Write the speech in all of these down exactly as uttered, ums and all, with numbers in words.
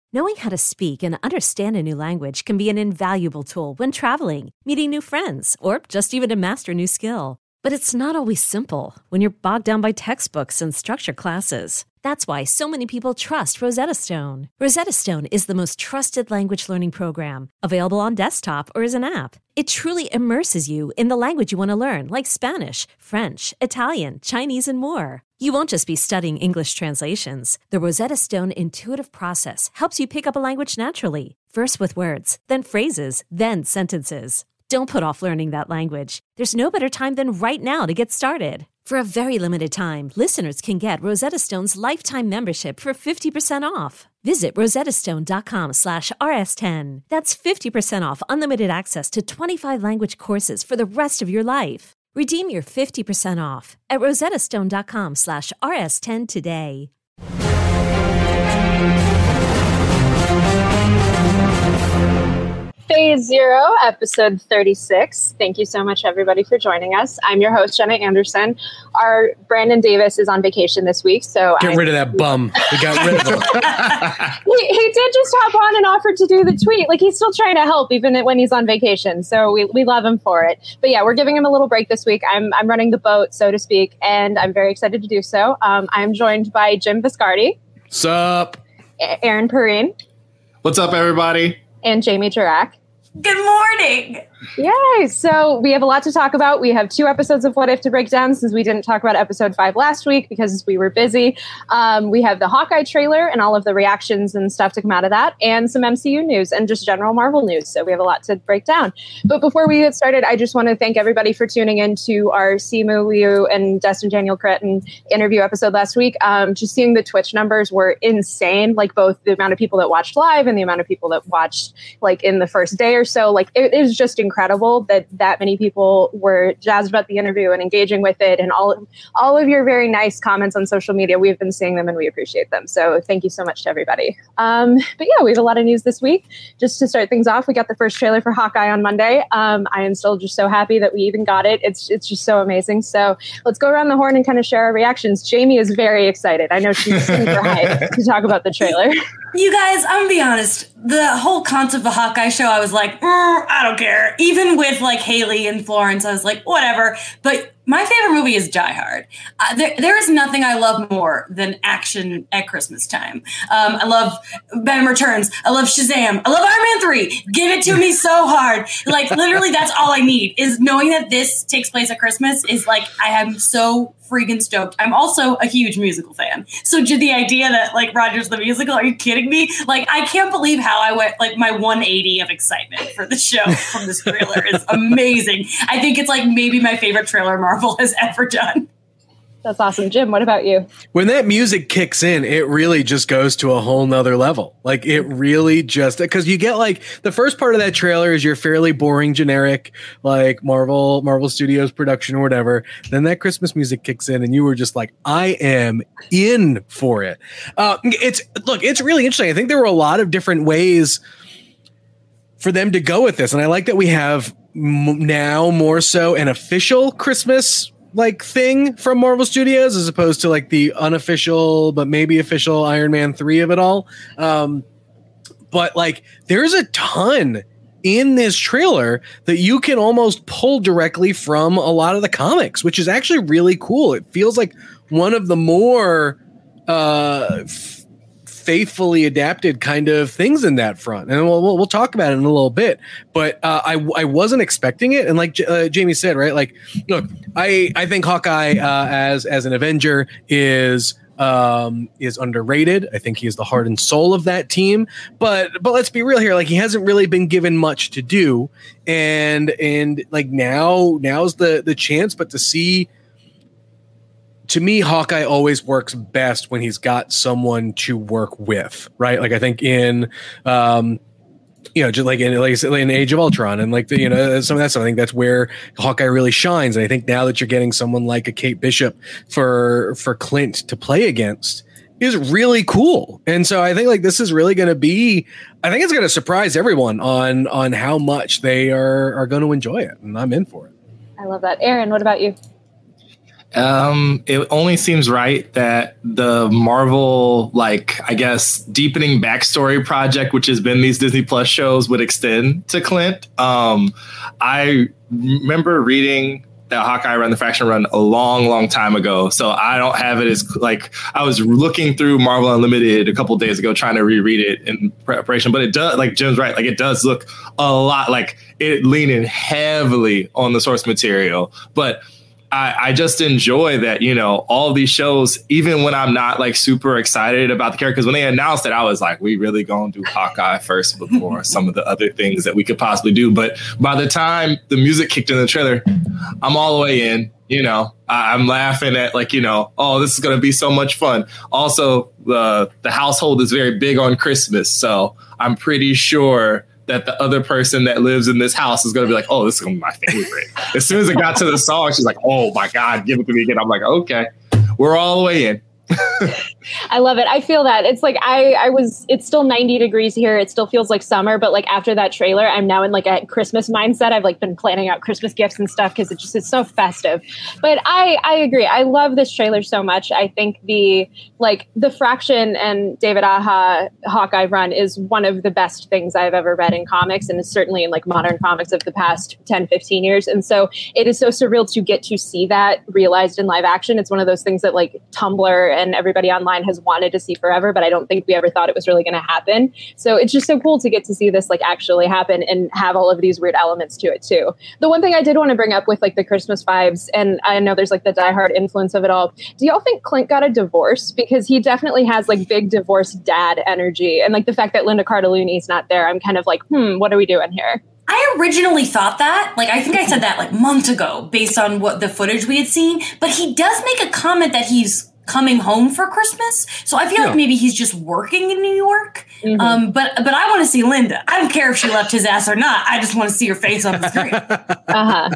Knowing how to speak and understand a new language can be an invaluable tool when traveling, meeting new friends, or just even to master a new skill. But it's not always simple when you're bogged down by textbooks and structured classes. That's why so many people trust Rosetta Stone. Rosetta Stone is the most trusted language learning program, available on desktop or as an app. It truly immerses you in the language you want to learn, like Spanish, French, Italian, Chinese, and more. You won't just be studying English translations. The Rosetta Stone intuitive process helps you pick up a language naturally, first with words, then phrases, then sentences. Don't put off learning that language. There's no better time than right now to get started. For a very limited time, listeners can get Rosetta Stone's lifetime membership for fifty percent off. Visit rosettastone.com slash rs10. That's fifty percent off unlimited access to twenty-five language courses for the rest of your life. Redeem your fifty percent off at rosettastone.com slash rs10 today. Phase Zero, episode thirty-six. Thank you so much, everybody, for joining us. I'm your host, Jenna Anderson. Our Brandon Davis is on vacation this week, so get I'm, rid of that bum. We got rid of him. he, he did just hop on and offer to do the tweet. Like, he's still trying to help even when he's on vacation. So we, we love him for it. But yeah, we're giving him a little break this week. I'm I'm running the boat, so to speak, and I'm very excited to do so. Um, I'm joined by Jim Viscardi. Sup? A- Aaron Perrine. What's up, everybody? And Jamie Jirak. Good morning. Yay! So we have a lot to talk about. We have two episodes of What If to break down since we didn't talk about episode five last week because we were busy. Um, we have the Hawkeye trailer and all of the reactions and stuff to come out of that, and some M C U news and just general Marvel news. So we have a lot to break down. But before we get started, I just want to thank everybody for tuning in to our Simu Liu and Destin Daniel Cretton interview episode last week. Um, just seeing the Twitch numbers were insane, like both the amount of people that watched live and the amount of people that watched like in the first day or so. Like it, it was just incredible that that many people were jazzed about the interview and engaging with it, and all all of your very nice comments on social media. We've been seeing them and we appreciate them. So thank you so much to everybody. Um, but yeah, we have a lot of news this week. Just to start things off, we got the first trailer for Hawkeye on Monday. Um, I am still just so happy that we even got it. It's it's just so amazing. So let's go around the horn and kind of share our reactions. Jamie is very excited. I know she's super hyped to talk about the trailer. You guys, I'm gonna be honest. The whole concept of the Hawkeye show, I was like, mm, I don't care. Even with like Haley and Florence, I was like, whatever. But my favorite movie is Die Hard. Uh, there, there is nothing I love more than action at Christmas time. Um, I love Batman Returns. I love Shazam. I love Iron Man three. Give it to me so hard. Like, literally, that's all I need is knowing that this takes place at Christmas is like, I am so freaking stoked. I'm also a huge musical fan. So the idea that like Rogers the Musical, are you kidding me? Like, I can't believe how I went like my one eighty of excitement for the show from this trailer is amazing. I think it's like maybe my favorite trailer Marvel has ever done. That's awesome. Jim, what about you? When that music kicks in, it really just goes to a whole nother level. Like it really just, because you get like the first part of that trailer is your fairly boring, generic, like Marvel, Marvel Studios production or whatever. Then that Christmas music kicks in and you were just like, I am in for it. Uh, it's look, it's really interesting. I think there were a lot of different ways for them to go with this. And I like that we have m- now more so an official Christmas like thing from Marvel Studios as opposed to like the unofficial but maybe official Iron Man three of it all. Um, but like there's a ton in this trailer that you can almost pull directly from a lot of the comics, which is actually really cool. It feels like one of the more uh, f- faithfully adapted kind of things in that front. And we'll, we'll, we'll talk about it in a little bit, but uh, I, I wasn't expecting it. And like J- uh, Jamie said, right? Like, look, I, I think Hawkeye uh, as, as an Avenger is, um, is underrated. I think he is the heart and soul of that team, but, but let's be real here. Like he hasn't really been given much to do. And, and like now, now's the, the chance, but to see, to me, Hawkeye always works best when he's got someone to work with, right? Like I think in, um, you know, just like in, like in Age of Ultron and like the, you know, some of that stuff, I think that's where Hawkeye really shines. And I think now that you're getting someone like a Kate Bishop for, for Clint to play against is really cool. And so I think like this is really going to be, I think it's going to surprise everyone on, on how much they are, are going to enjoy it. And I'm in for it. I love that. Aaron, what about you? Um, it only seems right that the Marvel, like, I guess, deepening backstory project, which has been these Disney Plus shows, would extend to Clint. Um, I remember reading that Hawkeye Run, the Fraction Run, a long, long time ago. So I don't have it as, like, I was looking through Marvel Unlimited a couple of days ago trying to reread it in preparation. But it does, like Jim's right, like it does look a lot like it leaning heavily on the source material. But I, I just enjoy that, you know, all of these shows, even when I'm not like super excited about the character, because when they announced it, I was like, we really gonna do Hawkeye first before some of the other things that we could possibly do. But by the time the music kicked in the trailer, I'm all the way in, you know, I, I'm laughing at like, you know, oh, this is going to be so much fun. Also, the the household is very big on Christmas. So I'm pretty sure that the other person that lives in this house is going to be like, oh, this is going to be my favorite. As soon as it got to the song, she's like, oh, my God, give it to me again. I'm like, okay, we're all the way in. I love it. I feel that. It's like I, I was, it's still ninety degrees here. It still feels like summer. But like after that trailer, I'm now in like a Christmas mindset. I've like been planning out Christmas gifts and stuff because it just is so festive. But I, I agree. I love this trailer so much. I think the like the Fraction and David Aja Hawkeye run is one of the best things I've ever read in comics, and is certainly in like modern comics of the past ten, fifteen years. And so it is so surreal to get to see that realized in live action. It's one of those things that like Tumblr and everybody online has wanted to see forever, but I don't think we ever thought it was really going to happen. So it's just so cool to get to see this like actually happen and have all of these weird elements to it too. The one thing I did want to bring up with like the Christmas vibes, and I know there's like the Die Hard influence of it all. Do y'all think Clint got a divorce? Because he definitely has like big divorced dad energy, and like the fact that Linda Cardellini's not there, I'm kind of like, hmm, what are we doing here? I originally thought that, like, I think I said that like months ago based on what the footage we had seen, but he does make a comment that he's coming home for Christmas. So I feel yeah. like maybe he's just working in New York. Mm-hmm. Um, but but I want to see Linda. I don't care if she left his ass or not. I just want to see her face on the screen. uh-huh.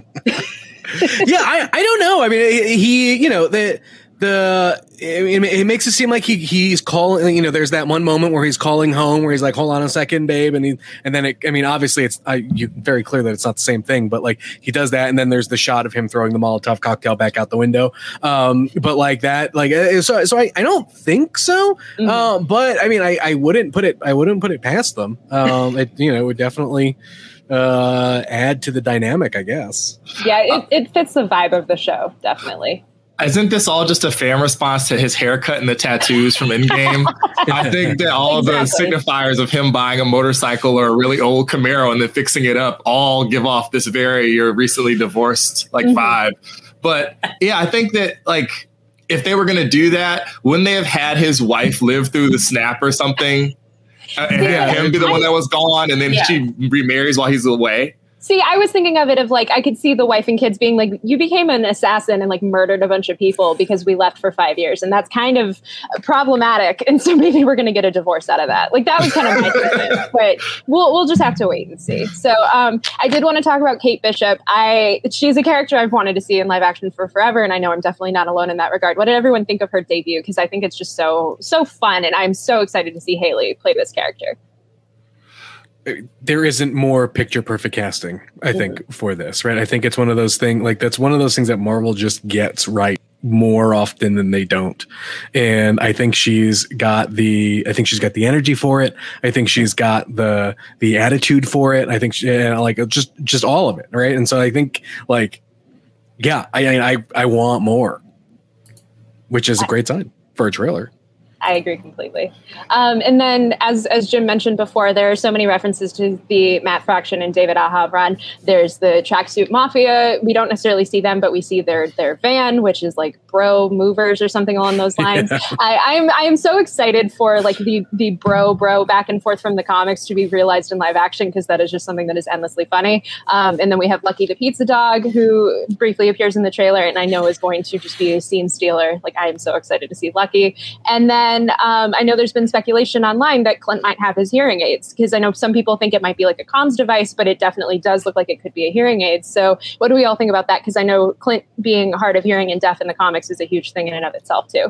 yeah, I, I don't know. I mean, he, you know, the the it, it makes it seem like he he's calling. You know, there's that one moment where he's calling home, where he's like, "Hold on a second, babe," and he and then it, I mean, obviously, it's I, you, very clear that it's not the same thing, but like he does that, and then there's the shot of him throwing the Molotov cocktail back out the window. Um, but like that, like so, so I, I don't think so. Mm-hmm. Um, but I mean, I, I wouldn't put it I wouldn't put it past them. Um, it you know it would definitely uh, add to the dynamic, I guess. Yeah, it, it fits the vibe of the show, definitely. Isn't this all just a fan response to his haircut and the tattoos from Endgame? I think that all exactly. the signifiers of him buying a motorcycle or a really old Camaro and then fixing it up all give off this very you're recently divorced like mm-hmm. vibe. But yeah, I think that like if they were going to do that, wouldn't they have had his wife live through the snap or something uh, and yeah. have him be the one that was gone and then yeah. she remarries while he's away? See, I was thinking of it of like, I could see the wife and kids being like, you became an assassin and like murdered a bunch of people because we left for five years. And that's kind of problematic. And so maybe we're going to get a divorce out of that. Like that was kind of my thinking, but we'll, we'll just have to wait and see. So um, I did want to talk about Kate Bishop. I, she's a character I've wanted to see in live action for forever. And I know I'm definitely not alone in that regard. What did everyone think of her debut? Because I think it's just so, so fun. And I'm so excited to see Haley play this character. There isn't more picture perfect casting, I think, mm-hmm. for this, right? I think it's one of those things like that's one of those things that Marvel just gets right more often than they don't. And I think she's got the, I think she's got the energy for it. I think she's got the, the attitude for it. I think she, you know, like just, just all of it. Right. And so I think like, yeah, I, I, I want more, which is a great sign for a trailer. I agree completely. Um, and then, as as Jim mentioned before, there are so many references to the Matt Fraction and David Aja run. There's the Tracksuit Mafia. We don't necessarily see them, but we see their their van, which is like Bro Movers or something along those lines. Yeah. I, I am I am so excited for like the the bro bro back and forth from the comics to be realized in live action, because that is just something that is endlessly funny. Um, and then we have Lucky the Pizza Dog, who briefly appears in the trailer, and I know is going to just be a scene stealer. Like I am so excited to see Lucky. And then. And um, I know there's been speculation online that Clint might have his hearing aids, because I know some people think it might be like a comms device, but it definitely does look like it could be a hearing aid. So what do we all think about that? Because I know Clint being hard of hearing and deaf in the comics is a huge thing in and of itself, too.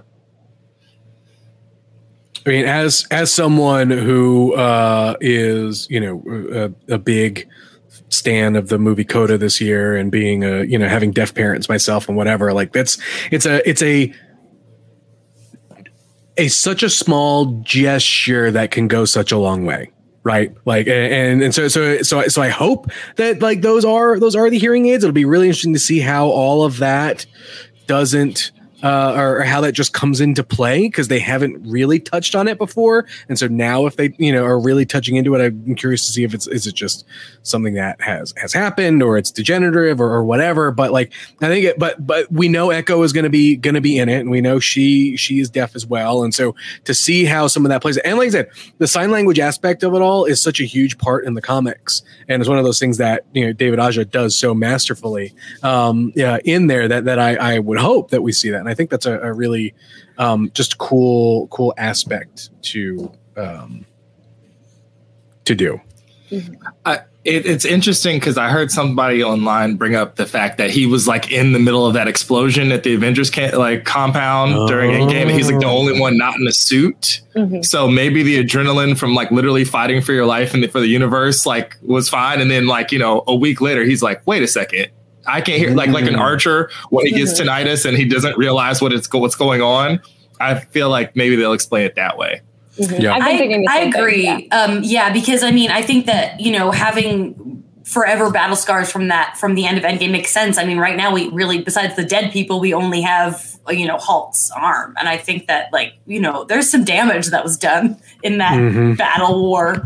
I mean, as as someone who uh, is, you know, a, a big stan of the movie Coda this year, and being a, you know, having deaf parents myself and whatever, like that's, it's a, it's a, a such a small gesture that can go such a long way. Right. Like, and, and so, so, so, so I hope that like those are, those are the hearing aids. It'll be really interesting to see how all of that doesn't, Uh, or, or how that just comes into play, because they haven't really touched on it before. And so now if they, you know, are really touching into it, I'm curious to see if it's, is it just something that has, has happened, or it's degenerative, or, or whatever. But like, I think it, but, but we know Echo is going to be, going to be in it, and we know she, she is deaf as well. And so to see how some of that plays, and like I said, the sign language aspect of it all is such a huge part in the comics. And it's one of those things that, you know, David Aja does so masterfully, um, yeah, in there that, that I, I would hope that we see that. And I think that's a, a really um, just cool, cool aspect to um, to do. I, it, it's interesting because I heard somebody online bring up the fact that he was like in the middle of that explosion at the Avengers camp, like compound oh. during Endgame, and he's like the only one not in a suit. Mm-hmm. So maybe the adrenaline from like literally fighting for your life and for the universe like was fine, and then like, you know, a week later he's like, wait a second. I can't hear, like like an archer when he gets tinnitus and he doesn't realize what it's what's going on. I feel like maybe they'll explain it that way. Mm-hmm. Yeah, I, I agree. Thing, yeah. Um, yeah, because I mean, I think that, you know, having forever battle scars from that from the end of Endgame makes sense. I mean, right now we really, besides the dead people, we only have, you know, Hulk's arm, and I think that, like, you know, there's some damage that was done in that mm-hmm. battle war.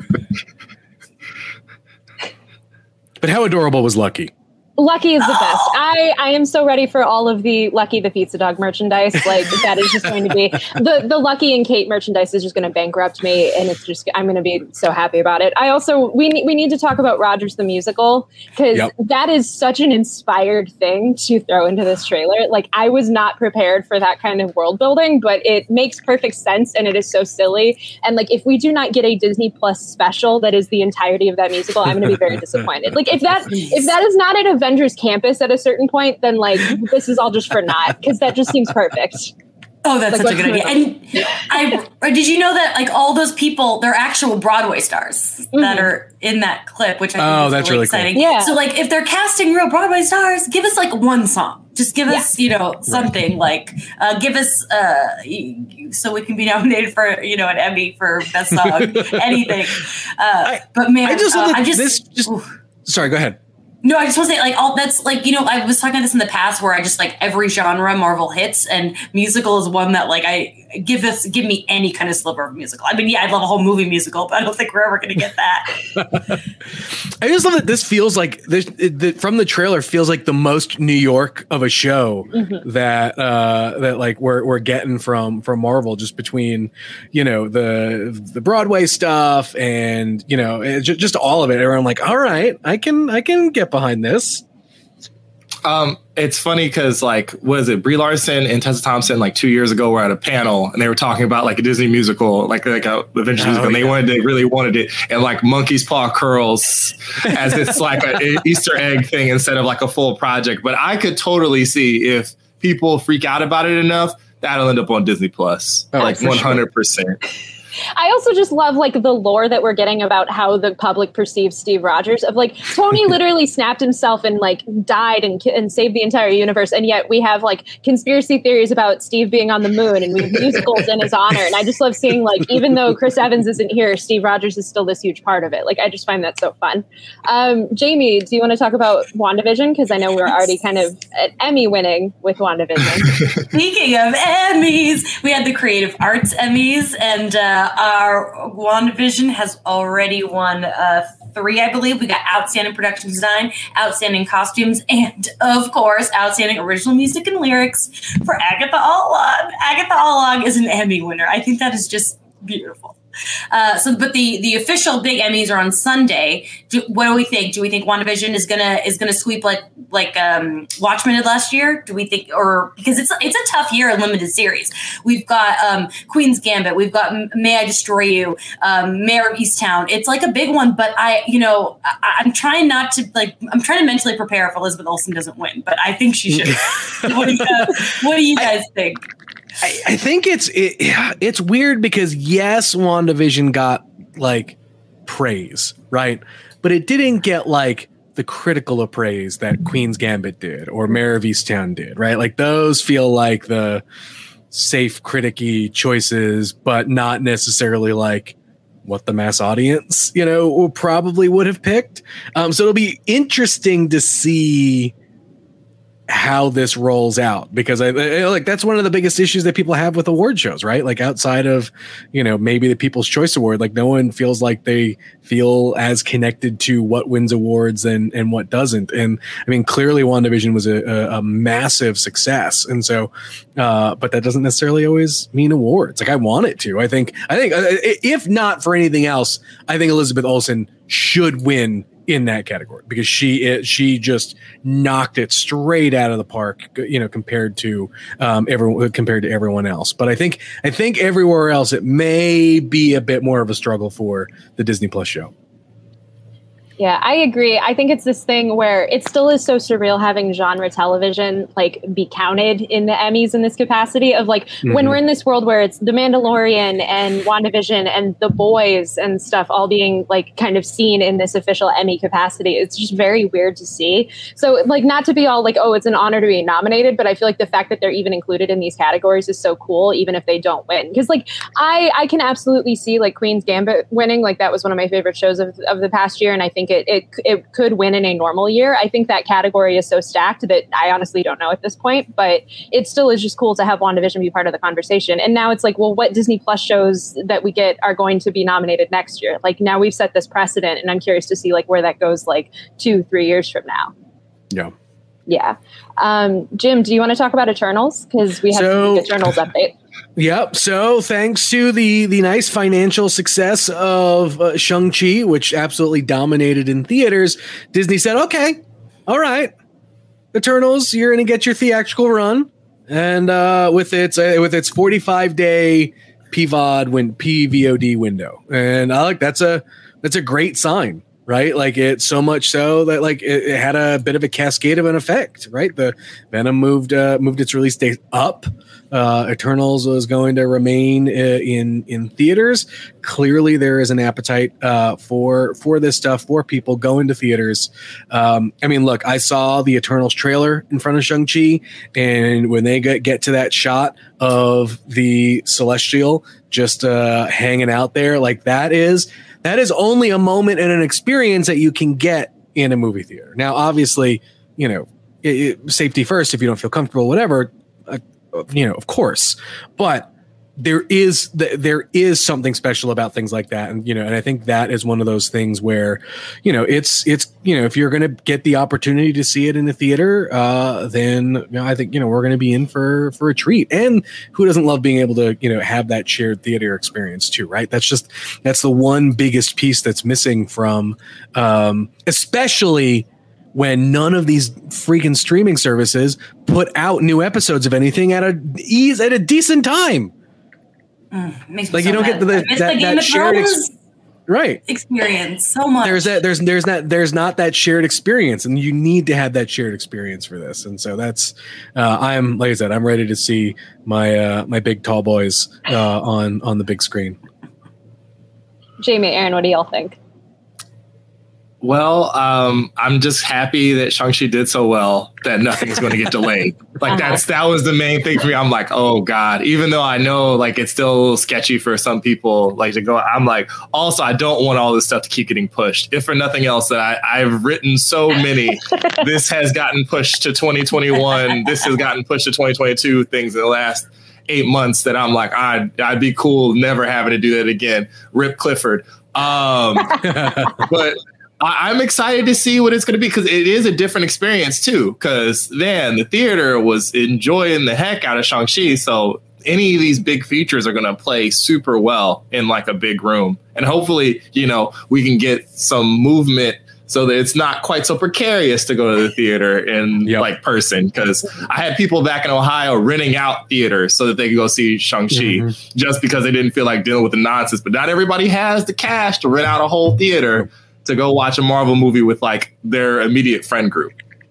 But how adorable was Lucky? Lucky is the oh. best. I, I am so ready for all of the Lucky the Pizza Dog merchandise. Like, that is just going to be the, the Lucky and Kate merchandise is just going to bankrupt me, and it's just, I'm going to be so happy about it. I also, we we need to talk about Rogers the Musical, because yep. that is such an inspired thing to throw into this trailer. Like, I was not prepared for that kind of world building, but it makes perfect sense, and it is so silly. And like, if we do not get a Disney Plus special that is the entirety of that musical, I'm going to be very disappointed. Like, if that if that is not an Avengers Campus at a certain point, then like this is all just for naught, because that just seems perfect. Oh, that's like, such a good idea. And I or did you know that like all those people, they're actual Broadway stars mm-hmm. that are in that clip, which I think oh, is that's really, really exciting. Cool. Yeah. So like if they're casting real Broadway stars, give us like one song. Just give yeah. us, you know, something right. like uh, give us uh, so we can be nominated for, you know, an Emmy for best song, anything. Uh, I, but man, I just, uh, I just, this just sorry, go ahead. No, I just want to say, like, all that's like, you know, I was talking about this in the past where I just like every genre Marvel hits, and musical is one that like I give us, give me any kind of sliver of musical. I mean, yeah, I'd love a whole movie musical, but I don't think we're ever going to get that. I just love that this feels like this it, the, from the trailer feels like the most New York of a show mm-hmm. that uh, that like we're we're getting from from Marvel, just between, you know, the the Broadway stuff and, you know, it, just, just all of it. Everyone like, all right, I can I can get behind this. Um, it's funny because, like, what is it? Brie Larson and Tessa Thompson, like two years ago, were at a panel and they were talking about like a Disney musical, like like a Avengers oh, musical. And yeah. They wanted, they really wanted it, and like Monkey's Paw Curls as it's like an Easter egg thing instead of like a full project. But I could totally see if people freak out about it enough, that'll end up on Disney Plus, oh, like one hundred percent. I also just love like the lore that we're getting about how the public perceives Steve Rogers, of like Tony literally snapped himself and like died and and saved the entire universe, and yet we have like conspiracy theories about Steve being on the moon, and we have musicals in his honor. And I just love seeing like, even though Chris Evans isn't here, Steve Rogers is still this huge part of it. Like, I just find that so fun. Um, Jamie, do you want to talk about WandaVision? Because I know we're already kind of at Emmy winning with WandaVision. Speaking of Emmys, we had the Creative Arts Emmys, and uh, our WandaVision has already won uh, three, I believe. We got Outstanding Production Design, Outstanding Costumes, and, of course, Outstanding Original Music and Lyrics for Agatha All-Along. Agatha All-Along is an Emmy winner. I think that is just beautiful. Uh, so, but the the official big Emmys are on Sunday. Do, what do we think? Do we think WandaVision is gonna is gonna sweep like like um, Watchmen did last year? Do we think, or because it's it's a tough year in limited series. We've got um, Queen's Gambit. We've got May I Destroy You, um, Mayor of Easttown. It's like a big one, but I you know I, I'm trying not to like I'm trying to mentally prepare if Elizabeth Olsen doesn't win, but I think she should. what, do you, uh, what do you guys I, think? I, I think it's it, it's weird because yes, WandaVision got like praise, right? But it didn't get like the critical appraise that Queen's Gambit did or Mare of Easttown did, right? Like those feel like the safe criticky choices, but not necessarily like what the mass audience, you know, probably would have picked. Um, so it'll be interesting to see how this rolls out, because I, I like that's one of the biggest issues that people have with award shows, right? Like outside of, you know, maybe the People's Choice Award, like no one feels like they feel as connected to what wins awards and and what doesn't. And I mean, clearly WandaVision was a, a, a massive success, and so, uh, but that doesn't necessarily always mean awards. Like I want it to. I think I think uh, if not for anything else, I think Elizabeth Olsen should win in that category, because she it, she just knocked it straight out of the park, you know, compared to um, everyone compared to everyone else. But I think I think everywhere else it may be a bit more of a struggle for the Disney Plus show. Yeah, I agree. I think it's this thing where it still is so surreal having genre television like be counted in the Emmys in this capacity of like mm-hmm. when we're in this world where it's The Mandalorian and WandaVision and The Boys and stuff all being like kind of seen in this official Emmy capacity. It's just very weird to see. So like not to be all like, oh, it's an honor to be nominated, but I feel like the fact that they're even included in these categories is so cool, even if they don't win. Because like I, I can absolutely see like Queen's Gambit winning. Like that was one of my favorite shows of, of the past year. And I think It, it it could win in a normal year. I think that category is so stacked that I honestly don't know at this point, but it still is just cool to have WandaVision be part of the conversation. And now it's like, well, what Disney Plus shows that we get are going to be nominated next year? Like now we've set this precedent, and I'm curious to see like where that goes like two, three years from now. Yeah. Yeah. Um, Jim, do you want to talk about Eternals? Because we have so, the Eternals update. Yep. So thanks to the the nice financial success of uh, Shang-Chi, which absolutely dominated in theaters, Disney said, okay, all right, Eternals, you're going to get your theatrical run. And uh, with its uh, with its forty-five day P V O D win P V O D window. And I like that's a that's a great sign. Right, like it so much so that like it, it had a bit of a cascade of an effect. Right, the Venom moved uh, moved its release date up. Uh, Eternals was going to remain uh, in in theaters. Clearly, there is an appetite uh, for for this stuff, for people going to theaters. Um, I mean, look, I saw the Eternals trailer in front of Shang-Chi, and when they get get to that shot of the Celestial just uh, hanging out there, like that is. That is only a moment and an experience that you can get in a movie theater. Now, obviously, you know, it, it, safety first. If you don't feel comfortable, whatever, uh, you know, of course. But there is th- there is something special about things like that, and you know, and I think that is one of those things where, you know, it's it's you know, if you're going to get the opportunity to see it in the theater, uh, then you know, I think you know we're going to be in for for a treat. And who doesn't love being able to you know have that shared theater experience too, right? That's just that's the one biggest piece that's missing from, um, especially when none of these freaking streaming services put out new episodes of anything at a ease at a decent time. Mm, makes like me you so don't mad. get the, I miss that, the Game that of shared ex- Thrones right experience so much. There's that there's there's not there's not that shared experience, and you need to have that shared experience for this. And so that's uh, I'm like I said, I'm ready to see my uh, my big tall boys uh, on on the big screen. Jamie, Aaron, what do y'all think? Well, um, I'm just happy that Shang-Chi did so well that nothing's going to get delayed. Like uh-huh. that's that was the main thing for me. I'm like, oh God, even though I know like it's still a little sketchy for some people like to go. I'm like, also, I don't want all this stuff to keep getting pushed. If for nothing else, that I, I've written so many. This has gotten pushed to twenty twenty-one. This has gotten pushed to twenty twenty-two. Things in the last eight months that I'm like, I'd I'd be cool never having to do that again. Rip Clifford. Um, but. I'm excited to see what it's going to be because it is a different experience, too, because, man, the theater was enjoying the heck out of Shang-Chi. So any of these big features are going to play super well in like a big room. And hopefully, you know, we can get some movement so that it's not quite so precarious to go to the theater in yep. like person. Because I had people back in Ohio renting out theaters so that they could go see Shang-Chi mm-hmm. just because they didn't feel like dealing with the nonsense. But not everybody has the cash to rent out a whole theater to go watch a Marvel movie with like their immediate friend group.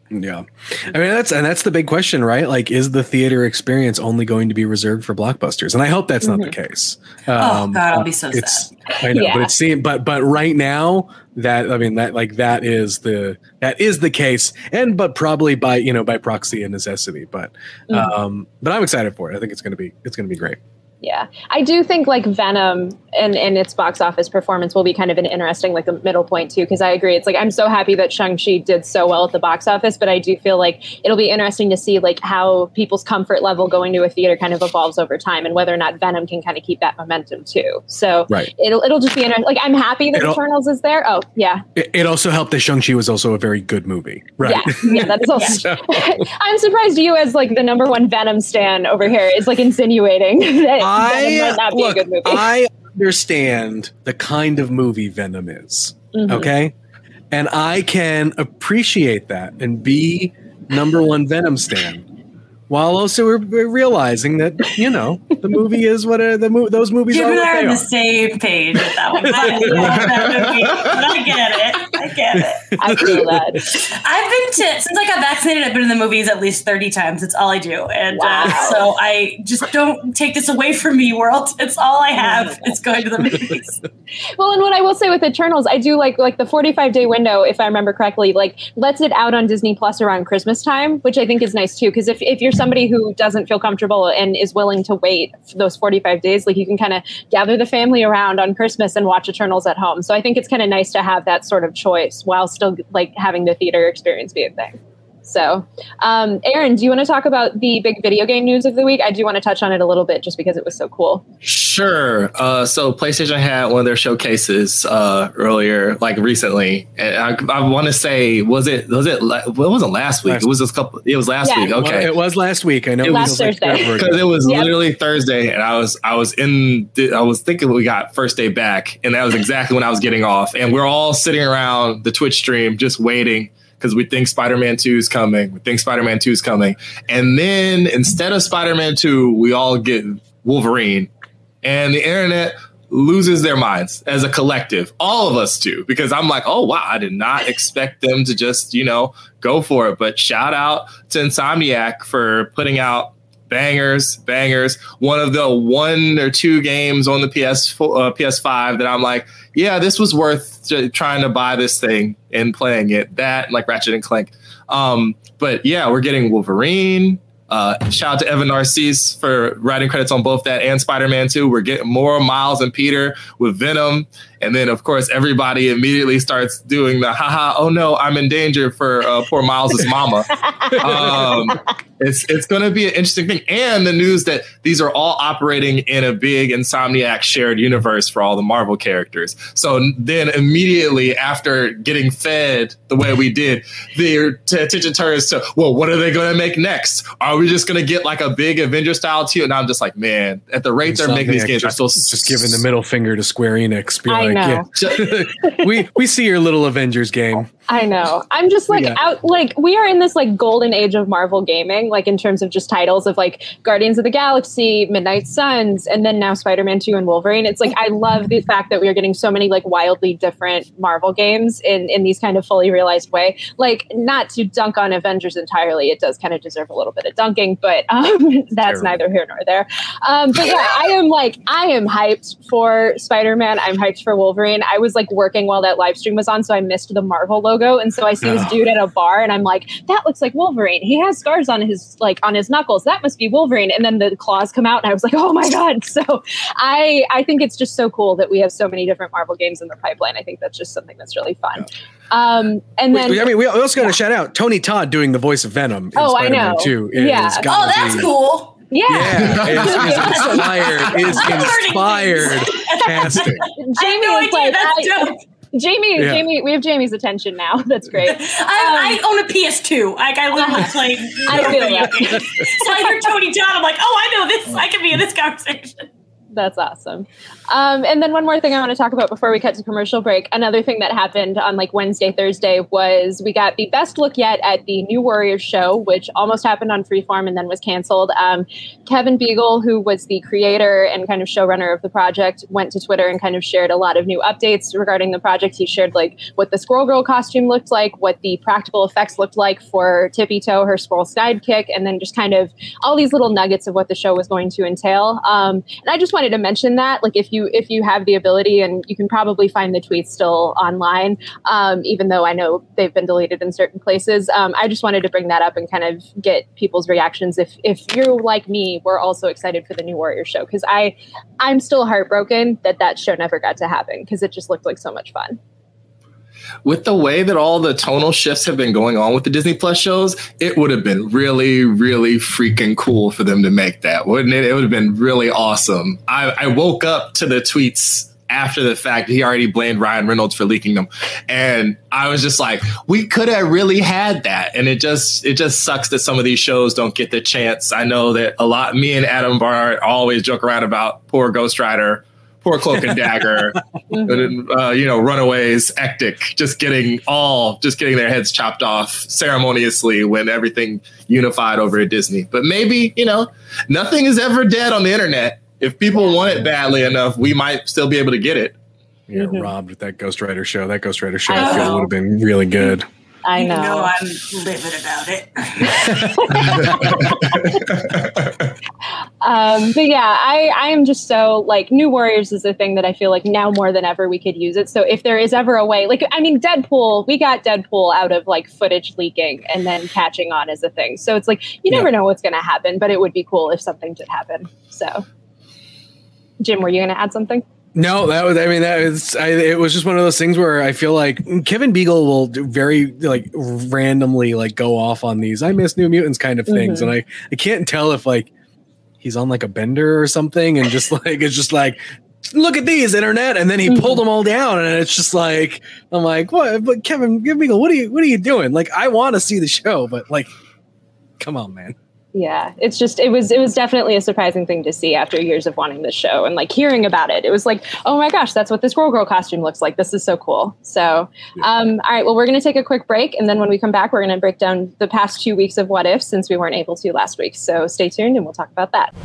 Yeah. I mean, that's, and that's the big question, right? Like, is the theater experience only going to be reserved for blockbusters? And I hope that's mm-hmm. not the case. Um, oh God, I'll be so it's, sad. I know, yeah. but it's seeing, but, but right now that, I mean, that like, that is the, that is the case. And, but probably by, you know, by proxy and necessity, but, mm-hmm. um, but I'm excited for it. I think it's going to be, it's going to be great. Yeah, I do think like Venom and, and its box office performance will be kind of an interesting like a middle point too, because I agree. It's like I'm so happy that Shang-Chi did so well at the box office, but I do feel like it'll be interesting to see like how people's comfort level going to a theater kind of evolves over time, and whether or not Venom can kind of keep that momentum too. So right. it'll it'll just be interesting. Like I'm happy that it'll, Eternals is there. Oh yeah. It, it also helped that Shang-Chi was also a very good movie. Right. Yeah, yeah, that is also. I'm surprised you as like the number one Venom stan over here is like insinuating that I, Venom might not be look, a good movie. I understand the kind of movie Venom is. Mm-hmm. Okay. And I can appreciate that and be number one Venom stan, while also we're, we're realizing that, you know, the movie is what are the mo- those movies you are. You and I are on the are. same page with that one. I love that movie, but I get it. I get it. I feel that. I've been to, since I got vaccinated, I've been in the movies at least thirty times. It's all I do. And wow. uh, so I just don't take this away from me, world. It's all I have. It's going to the movies. Well, and what I will say with Eternals, I do like like the forty-five day window, if I remember correctly, like lets it out on Disney Plus around Christmas time, which I think is nice too. Because if, if you're somebody who doesn't feel comfortable and is willing to wait for those forty-five days, like you can kind of gather the family around on Christmas and watch Eternals at home. So I think it's kind of nice to have that sort of choice while still like having the theater experience be a thing. So, um, Aaron, do you want to talk about the big video game news of the week? I do want to touch on it a little bit just because it was so cool. Sure. Uh, so PlayStation had one of their showcases uh, earlier, like recently. And I, I want to say, was it, was it, well, it wasn't last week. Last it was a couple, it was last yeah. week. Okay. Well, it was last week. I know. It last was Thursday. Because it was yep. literally Thursday. And I was, I was in, I was thinking we got first day back. And that was exactly when I was getting off. And we're all sitting around the Twitch stream just waiting, because we think Spider-Man two is coming. We think Spider-Man two is coming. And then instead of Spider-Man two, we all get Wolverine. And the internet loses their minds as a collective. All of us do. Because I'm like, oh, wow, I did not expect them to just, you know, go for it. But shout out to Insomniac for putting out bangers, bangers. One of the one or two games on the P S four, uh, P S five that I'm like, yeah, this was worth trying to buy this thing and playing it. That, like Ratchet and Clank. Um, but yeah, we're getting Wolverine. Uh, shout out to Evan Narcisse for writing credits on both that and Spider-Man two. We're getting more Miles and Peter with Venom. And then, of course, everybody immediately starts doing the haha, oh no, I'm in danger for uh, poor Miles' mama. um, it's it's going to be an interesting thing. And the news that these are all operating in a big Insomniac shared universe for all the Marvel characters. So then immediately after getting fed the way we did, their t- attention turns to, well, what are they going to make next? Are we just going to get like a big Avenger style too? And I'm just like, man, at the rate they're making these games, just, I feel just giving the middle finger to Square Enix. Be I like, know. Yeah. we we see your little Avengers game. I know. I'm just like yeah. out. Like we are in this like golden age of Marvel gaming, like in terms of just titles of like Guardians of the Galaxy, Midnight Suns, and then now Spider-Man two and Wolverine. It's like I love the fact that we are getting so many like wildly different Marvel games in in these kind of fully realized way. Like not to dunk on Avengers entirely, it does kind of deserve a little bit of dunking, but um, that's neither here nor there. Um, but yeah, I am like I am hyped for Spider-Man. I'm hyped for Wolverine. I was like working while that live stream was on, so I missed the Marvel logo, and so I see this dude at a bar, and I'm like, that looks like Wolverine. He has scars on his like on his knuckles. That must be Wolverine. And then the claws come out, and I was like, oh my god. So I I think it's just so cool that we have so many different Marvel games in the pipeline. I think that's just something that's really fun. Um, and then Wait, I mean, we also got to yeah. shout out Tony Todd doing the voice of Venom in oh, Spider-Man I know. two. Yeah. Oh, that's be, cool. Yeah, yeah, is, is inspired, is inspired casting. Jamie no is idea. like, That's I, dope. Jamie, Yeah. Jamie, we have Jamie's attention now. That's great. Um, I, I own a P S two. Like I literally play. I feel video that. games. So I hear Tony Todd. I'm like, oh, I know this. I can be in this conversation. That's awesome. Um, and then one more thing I want to talk about before we cut to commercial break. Another thing that happened on like Wednesday, Thursday was we got the best look yet at the New Warriors show, which almost happened on Freeform and then was canceled. Um, Kevin Beagle, who was the creator and kind of showrunner of the project, went to Twitter and kind of shared a lot of new updates regarding the project. He shared like what the Squirrel Girl costume looked like, what the practical effects looked like for Tippy Toe, her squirrel sidekick, and then just kind of all these little nuggets of what the show was going to entail. Um, and I just wanted to mention that, like, if you if you have the ability, and you can probably find the tweets still online, um, even though I know they've been deleted in certain places. Um, I just wanted to bring that up and kind of get people's reactions. If if you're like me, we're also excited for the New Warrior show, because I I'm still heartbroken that that show never got to happen, because it just looked like so much fun. With the way that all the tonal shifts have been going on with the Disney Plus shows, it would have been really, really freaking cool for them to make that, wouldn't it? It would have been really awesome. I, I woke up to the tweets after the fact. He already blamed Ryan Reynolds for leaking them. And I was just like, we could have really had that. And it just it just sucks that some of these shows don't get the chance. I know that a lot, me and Adam Barr always joke around about poor Ghost Rider, poor Cloak and Dagger, uh, you know, Runaways, Ectic, just getting all, just getting their heads chopped off ceremoniously when everything unified over at Disney. But maybe, you know, nothing is ever dead on the internet. If people want it badly enough, we might still be able to get it. Yeah, mm-hmm. robbed with that Ghost Rider show. That Ghost Rider show I, I feel would have been really good. I know. You know I'm livid about it. um, but yeah, I, I am just so, like, New Warriors is a thing that I feel like now more than ever we could use it. So if there is ever a way, like, I mean, Deadpool, we got Deadpool out of, like, footage leaking and then catching on as a thing. So it's like, you never yeah. know what's going to happen, but it would be cool if something did happen. So, Jim, were you going to add something? No, that was, I mean, that was, I, it was just one of those things where I feel like Kevin Beagle will do very like randomly like go off on these I miss New Mutants kind of things. Mm-hmm. And I, I can't tell if like he's on like a bender or something and just like, it's just like, look at these internet. And then he mm-hmm. pulled them all down. And it's just like, I'm like, what? But Kevin Beagle, what are you, what are you doing? Like, I want to see the show, but like, come on, man. Yeah, it's just, it was, it was definitely a surprising thing to see after years of wanting this show and like hearing about it. It was like, oh my gosh, that's what this Squirrel Girl costume looks like. This is so cool. So, um, all right, well, we're going to take a quick break. And then when we come back, we're going to break down the past two weeks of What If, since we weren't able to last week. So stay tuned and we'll talk about that.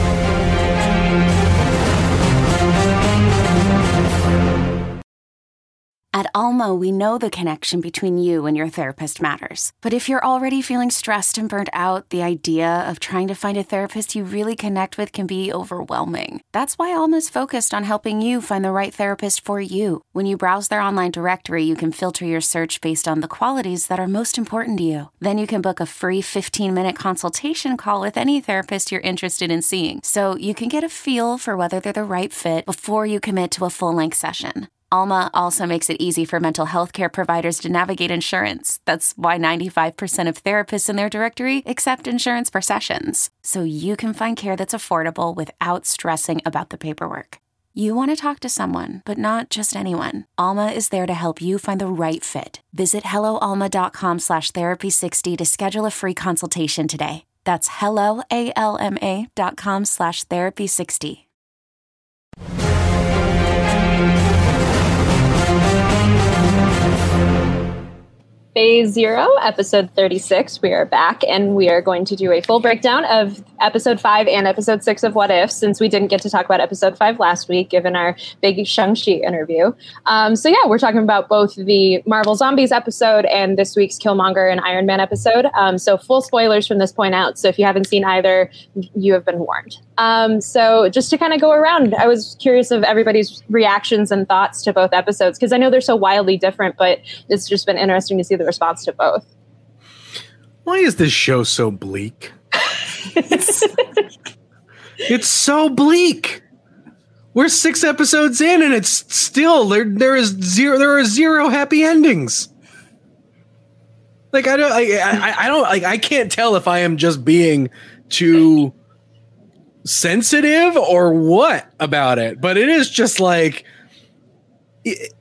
At Alma, we know the connection between you and your therapist matters. But if you're already feeling stressed and burnt out, the idea of trying to find a therapist you really connect with can be overwhelming. That's why Alma's focused on helping you find the right therapist for you. When you browse their online directory, you can filter your search based on the qualities that are most important to you. Then you can book a free fifteen-minute consultation call with any therapist you're interested in seeing, so you can get a feel for whether they're the right fit before you commit to a full-length session. Alma also makes it easy for mental health care providers to navigate insurance. That's why ninety-five percent of therapists in their directory accept insurance for sessions. So you can find care that's affordable without stressing about the paperwork. You want to talk to someone, but not just anyone. Alma is there to help you find the right fit. Visit helloalma.com slash therapy sixty to schedule a free consultation today. That's helloalma dot com slash therapy sixty. Phase Zero, episode thirty-six. We are back, and we are going to do a full breakdown of episode five and episode six of What If, since we didn't get to talk about episode five last week, given our big Shang-Chi interview. Um, so yeah, we're talking about both the Marvel Zombies episode and this week's Killmonger and Iron Man episode. Um, so full spoilers from this point out. So if you haven't seen either, you have been warned. Um, so just to kind of go around, I was curious of everybody's reactions and thoughts to both episodes, because I know they're so wildly different, but it's just been interesting to see the response to both. Why is this show so bleak? it's, it's so bleak. We're six episodes in, and it's still there. There is zero. There are zero happy endings. Like I don't. I, I, I don't. Like I can't tell if I am just being too sensitive or what about it. But it is just like. It,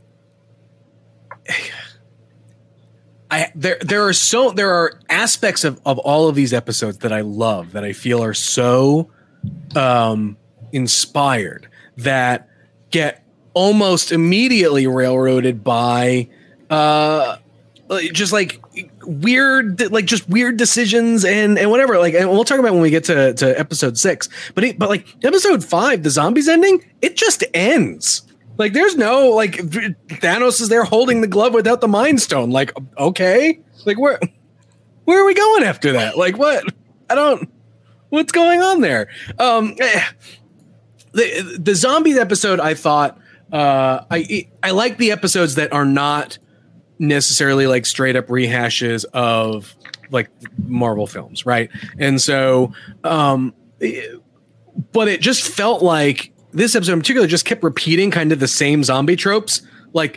I, there there are so there are aspects of, of all of these episodes that I love, that I feel are so um, inspired that get almost immediately railroaded by uh, just like weird, like just weird decisions and, and whatever. Like, and we'll talk about when we get to, to episode six, but, it, but like episode five, the zombies ending, it just ends. Like, there's no, like, Thanos is there holding the glove without the Mind Stone. Like, okay. Like, where, where are we going after that? Like, what? I don't, what's going on there? Um, the, the zombies episode, I thought, uh, I, I like the episodes that are not necessarily like straight up rehashes of like Marvel films. Right. And so, um, it, but it just felt like, this episode in particular just kept repeating kind of the same zombie tropes, like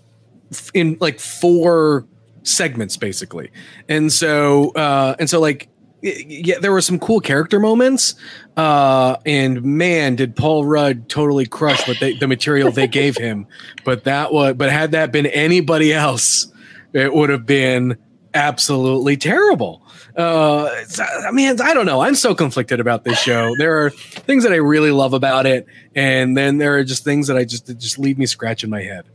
in like four segments, basically. And so, uh, and so like, yeah, there were some cool character moments. Uh, and man, did Paul Rudd totally crush what they, the material they gave him. But that was, but had that been anybody else, it would have been absolutely terrible. Uh, I mean, I don't know. I'm so conflicted about this show. There are things that I really love about it, and then there are just things that I just that just leave me scratching my head.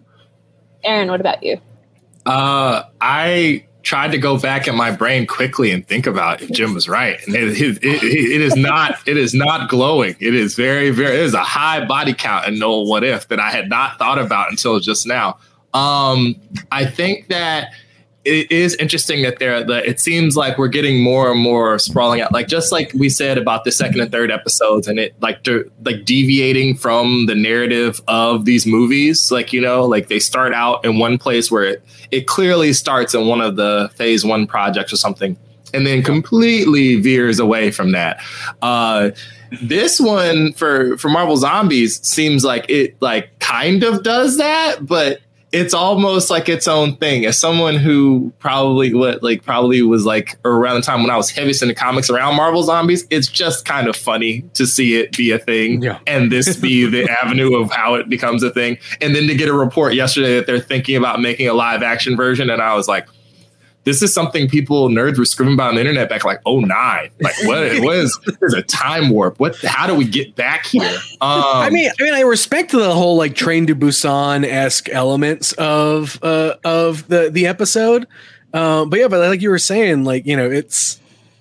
Aaron, what about you? Uh, I tried to go back in my brain quickly and think about if Jim was right, and it, it, it, it is not. It is not glowing. It is very, very. It is a high body count and no what if that I had not thought about until just now. Um, I think that. It is interesting that there, that it seems like we're getting more and more sprawling out, like just like we said about the second and third episodes, and it like to, like deviating from the narrative of these movies. Like, you know, like they start out in one place where it, it clearly starts in one of the phase one projects or something, and then completely veers away from that. Uh, this one for for Marvel Zombies seems like it like kind of does that, but it's almost like its own thing. As someone who probably what like probably was like around the time when I was heaviest into comics around Marvel Zombies, it's just kind of funny to see it be a thing, yeah. and this be the avenue of how it becomes a thing. And then to get a report yesterday that they're thinking about making a live action version, and I was like, this is something people nerds were screaming about on the internet back like oh nine. Like what? What is? There's a time warp. What? How do we get back here? Um, I mean, I mean, I respect the whole like Train to Busan esque elements of uh, of the the episode, uh, but yeah, but like you were saying, like you know, it's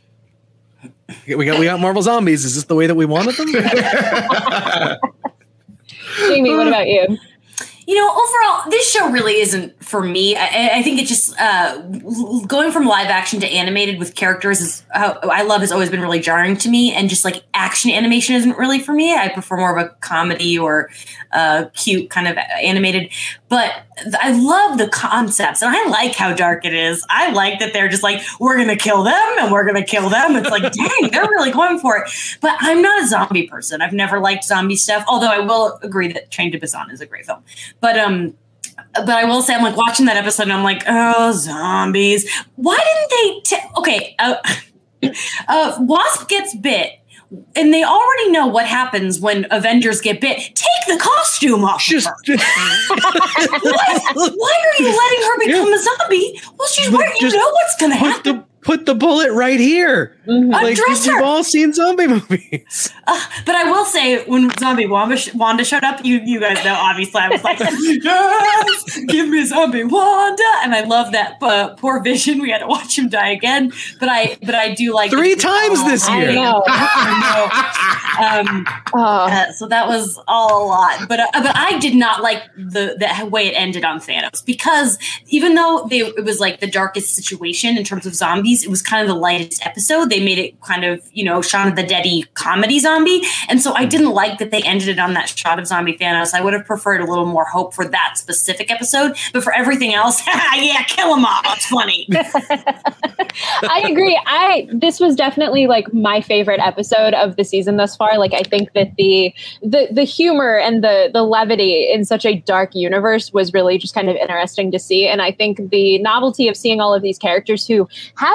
we got we got Marvel Zombies. Is this the way that we wanted them? Jamie, what about you? You know, overall, this show really isn't for me. I, I think it just uh, going from live action to animated with characters is uh, I love has always been really jarring to me, and just like action animation isn't really for me. I prefer more of a comedy or uh, cute kind of animated. But I love the concepts, and I like how dark it is. I like that they're just like, we're gonna kill them and we're gonna kill them. It's like, dang, they're really going for it. But I'm not a zombie person. I've never liked zombie stuff. Although I will agree that Train to Busan is a great film. But um, but I will say, I'm like watching that episode, and I'm like, oh, zombies. Why didn't they? T- okay, uh, uh, Wasp gets bit, and they already know what happens when Avengers get bit. Take the costume off. Just, of her. why, why are you letting her become yeah. a zombie? Well, she's wearing. You know what's going to happen. The- Put the bullet right here. Mm-hmm. Like, we've all seen zombie movies. Uh, but I will say, when Zombie Wanda, Wanda showed up, you you guys know, obviously, I was like, yes, give me Zombie Wanda. And I love that uh, poor Vision. We had to watch him die again. But I but I do like Three times oh, this year. I know. I know. Um, oh. uh, so that was all a lot. But uh, but I did not like the, the way it ended on Thanos. Because even though they, it was like the darkest situation in terms of zombies, it was kind of the lightest episode. They made it kind of, you know, Shaun of the Dead-y comedy zombie. And so I didn't like that they ended it on that shot of zombie Thanos. I would have preferred a little more hope for that specific episode. But for everything else, yeah, kill them all. It's funny. I agree. I this was definitely like my favorite episode of the season thus far. Like I think that the the the humor and the the levity in such a dark universe was really just kind of interesting to see. And I think the novelty of seeing all of these characters who haven't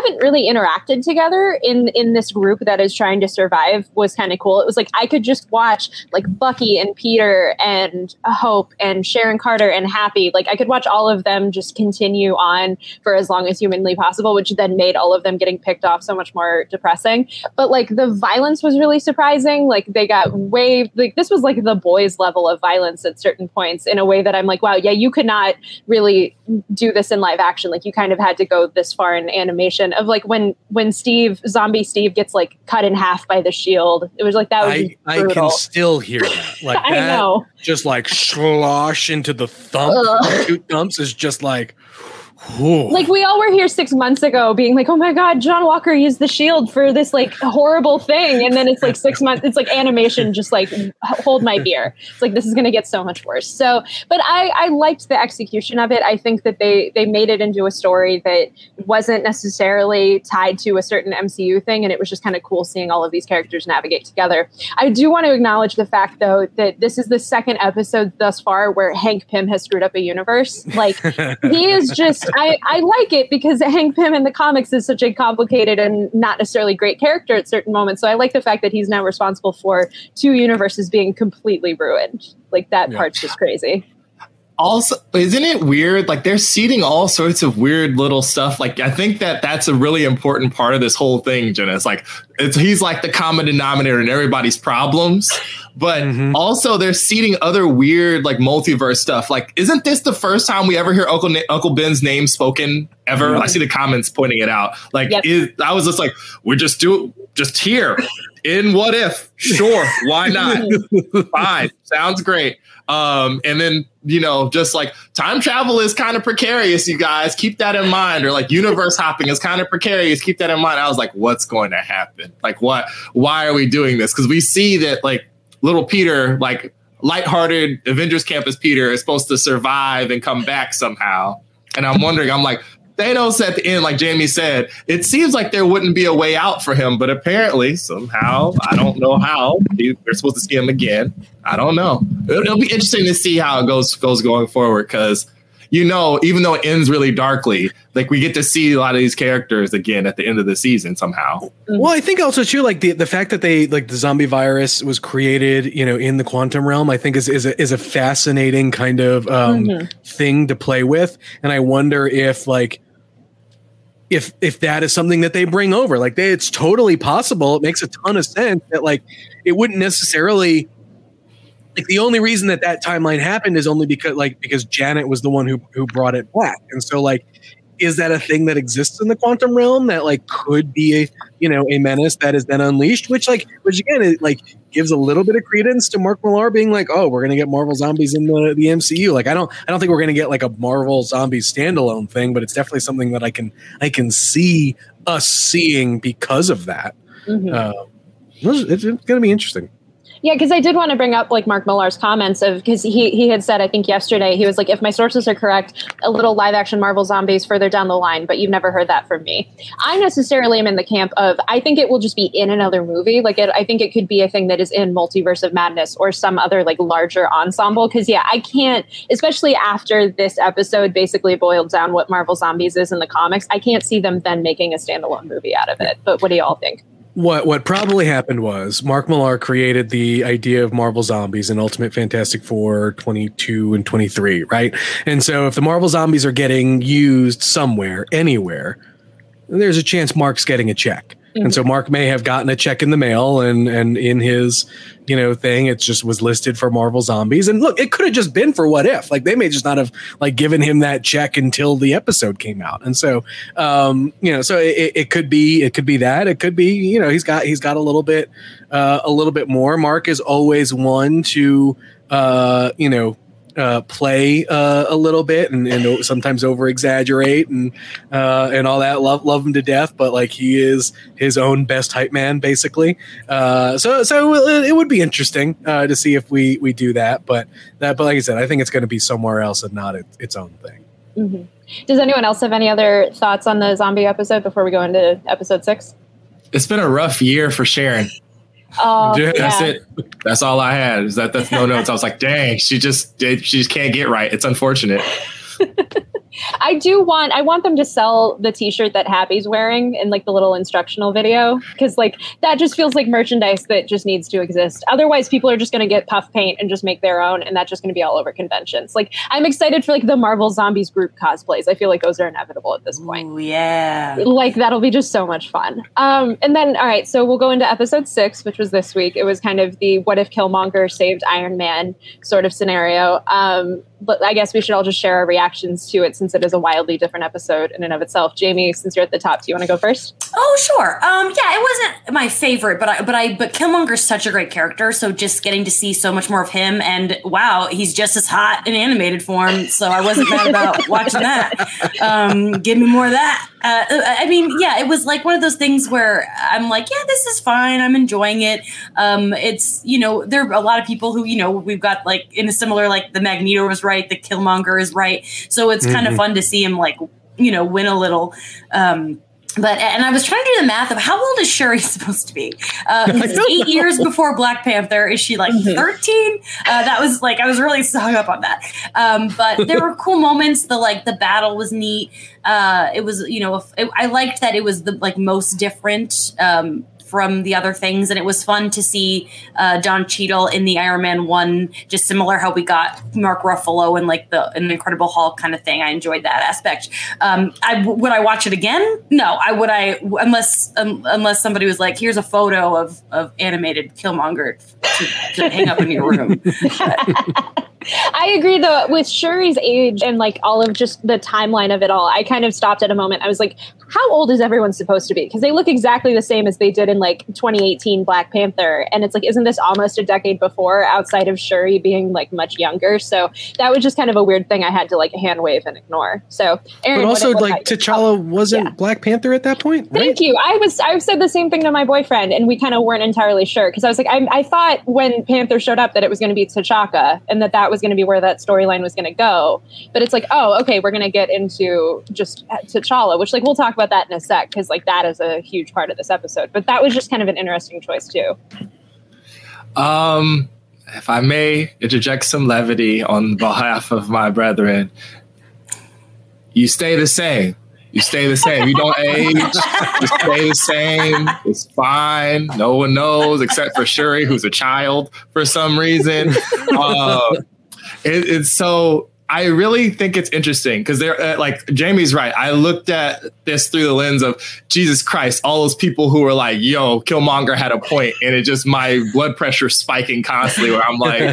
haven't really interacted together in in this group that is trying to survive was kind of cool. It was like I could just watch like Bucky and Peter and Hope and Sharon Carter and Happy. Like I could watch all of them just continue on for as long as humanly possible, which then made all of them getting picked off so much more depressing. But like the violence was really surprising. Like they got way like this was like the boys level of violence at certain points in a way that I'm like, wow, yeah, you could not really do this in live action. Like you kind of had to go this far in animation of like when when Steve zombie Steve gets like cut in half by the shield. It was like that was I, I can still hear that. Like I that know. Just like slosh into the thump, two thumps is just like whew. Like we all were here six months ago being like, oh my God, John Walker used the shield for this like horrible thing. And then it's like six months, it's like animation, just like hold my beer. It's like, this is going to get so much worse. So, but I, I liked the execution of it. I think that they, they made it into a story that wasn't necessarily tied to a certain M C U thing. And it was just kind of cool seeing all of these characters navigate together. I do want to acknowledge the fact though, that this is the second episode thus far where Hank Pym has screwed up a universe. Like he is just, I, I like it because Hank Pym in the comics is such a complicated and not necessarily great character at certain moments. So I like the fact that he's now responsible for two universes being completely ruined. Like that yeah. part's just crazy. Also, isn't it weird? Like they're seeding all sorts of weird little stuff. Like I think that that's a really important part of this whole thing, Jenna. It's like it's, he's like the common denominator in everybody's problems, but mm-hmm. also they're seeding other weird like multiverse stuff. Like, isn't this the first time we ever hear Uncle Na- Uncle Ben's name spoken ever? Mm-hmm. I see the comments pointing it out. Like yep. is, I was just like, we're just do just here in What If? Sure, why not? Fine, sounds great. Um, and then, you know, just like time travel is kind of precarious, you guys, keep that in mind. Or like universe hopping is kind of precarious. Keep that in mind. I was like, what's going to happen? Like, what, why are we doing this? Because we see that like little Peter, like lighthearted Avengers Campus Peter is supposed to survive and come back somehow. And I'm wondering, I'm like, Thanos at the end, like Jamie said, it seems like there wouldn't be a way out for him, but apparently somehow, I don't know how, we're supposed to see him again. I don't know. It'll, it'll be interesting to see how it goes goes going forward because, you know, even though it ends really darkly, like we get to see a lot of these characters again at the end of the season somehow. Well, I think also too, like the, the fact that they like the zombie virus was created, you know, in the quantum realm, I think is is a, is a fascinating kind of um, mm-hmm. thing to play with, and I wonder if like. If if that is something that they bring over, like they, it's totally possible. It makes a ton of sense that like it wouldn't necessarily like the only reason that that timeline happened is only because like because Janet was the one who who brought it back, and so like is that a thing that exists in the quantum realm that like could be a you know a menace that is then unleashed, which like which again it like gives a little bit of credence to Mark Millar being like, oh, we're gonna get Marvel zombies in the, the M C U. Like I don't I don't think we're gonna get like a Marvel zombies standalone thing, but it's definitely something that I can I can see us seeing because of that. Mm-hmm. Uh, it's, it's gonna be interesting. Yeah, because I did want to bring up like Mark Millar's comments of because he he had said I think yesterday he was like, if my sources are correct, a little live action Marvel zombies further down the line, but you've never heard that from me. I necessarily am in the camp of I think it will just be in another movie. Like it, I think it could be a thing that is in Multiverse of Madness or some other like larger ensemble. Because yeah, I can't, especially after this episode basically boiled down what Marvel Zombies is in the comics. I can't see them then making a standalone movie out of it. But what do you all think? What what probably happened was Mark Millar created the idea of Marvel Zombies in Ultimate Fantastic Four twenty-two and twenty-three, right? And so if the Marvel Zombies are getting used somewhere, anywhere, there's a chance Mark's getting a check. Mm-hmm. And so Mark may have gotten a check in the mail and and in his, you know, thing, it just was listed for Marvel Zombies. And look, it could have just been for What If. Like they may just not have like given him that check until the episode came out. And so, um, you know, so it, it could be it could be that. It could be, you know, he's got he's got a little bit uh, a little bit more. Mark is always one to, uh, you know, Uh, play uh, a little bit and, and sometimes over exaggerate and uh, and all that. Love love him to death, but like he is his own best hype man, basically. Uh, so so it would be interesting uh, to see if we we do that. But that, but like I said, I think it's going to be somewhere else and not it, its own thing. Mm-hmm. Does anyone else have any other thoughts on the zombie episode before we go into episode six? It's been a rough year for Sharon. Oh, yeah. That's it. That's all I had. Is that that's no notes. I was like, dang, she just she just can't get right. It's unfortunate. I I do want I want them to sell the t-shirt that Happy's wearing in like the little instructional video, because like that just feels like merchandise that just needs to exist. Otherwise, people are just going to get puff paint and just make their own, and that's just going to be all over conventions. Like, I'm excited for like the Marvel Zombies group cosplays. I feel like those are inevitable at this point. Ooh, yeah. Like, that'll be just so much fun. Um, and then, all right, so we'll go into episode six, which was this week. It was kind of the what if Killmonger saved Iron Man sort of scenario. Um, but I guess we should all just share our reactions to it, since it is a wildly different episode in and of itself. Jamie, since you're at the top, do you want to go first? Oh, sure. Um, yeah, it wasn't my favorite, but I, but I, but Killmonger's such a great character. So just getting to see so much more of him, and wow, he's just as hot in animated form. So I wasn't mad about watching that. Um, give me more of that. Uh, I mean, yeah, it was like one of those things where I'm like, yeah, this is fine. I'm enjoying it. Um, it's, you know, there are a lot of people who, you know, we've got like in a similar, like the Magneto was right, the Killmonger is right. So it's mm-hmm. kind of fun to see him like, you know, win a little. Um, But, and I was trying to do the math of how old is Shuri supposed to be? Uh, eight know. years before Black Panther. Is she like thirteen? Uh, that was like, I was really hung up on that. Um, but there were cool moments. The, like, the battle was neat. Uh, it was, you know, it, I liked that it was the like most different, um, from the other things, and it was fun to see uh, Don Cheadle in the Iron Man one, just similar how we got Mark Ruffalo and like the an Incredible Hulk kind of thing. I enjoyed that aspect. Um, I would I watch it again? No, I would I unless um, unless somebody was like, here's a photo of of animated Killmonger to, to hang up in your room. I agree, though, with Shuri's age and like all of just the timeline of it all. I kind of stopped at a moment. I was like, how old is everyone supposed to be? Because they look exactly the same as they did in like twenty eighteen Black Panther. And it's like, isn't this almost a decade before, outside of Shuri being like much younger? So that was just kind of a weird thing I had to like hand wave and ignore. So, Aaron, but also what, what like T'Challa wasn't yeah. Black Panther at that point. Right? Thank you. I was I've said the same thing to my boyfriend, and we kind of weren't entirely sure, because I was like, I, I thought when Panther showed up that it was going to be T'Chaka, and that that was going to be where that storyline was going to go. But it's like, oh, okay, we're going to get into just T'Challa, which like we'll talk about that in a sec, because like that is a huge part of this episode. But that was just kind of an interesting choice too. Um, if I may interject some levity on behalf of my brethren, you stay the same. You stay the same. You don't age. You stay the same. It's fine. No one knows except for Shuri, who's a child for some reason. Uh, it, it's so. I really think it's interesting because they're uh, like Jamie's right. I looked at this through the lens of Jesus Christ, all those people who were like, yo, Killmonger had a point, and it just my blood pressure spiking constantly where I'm like,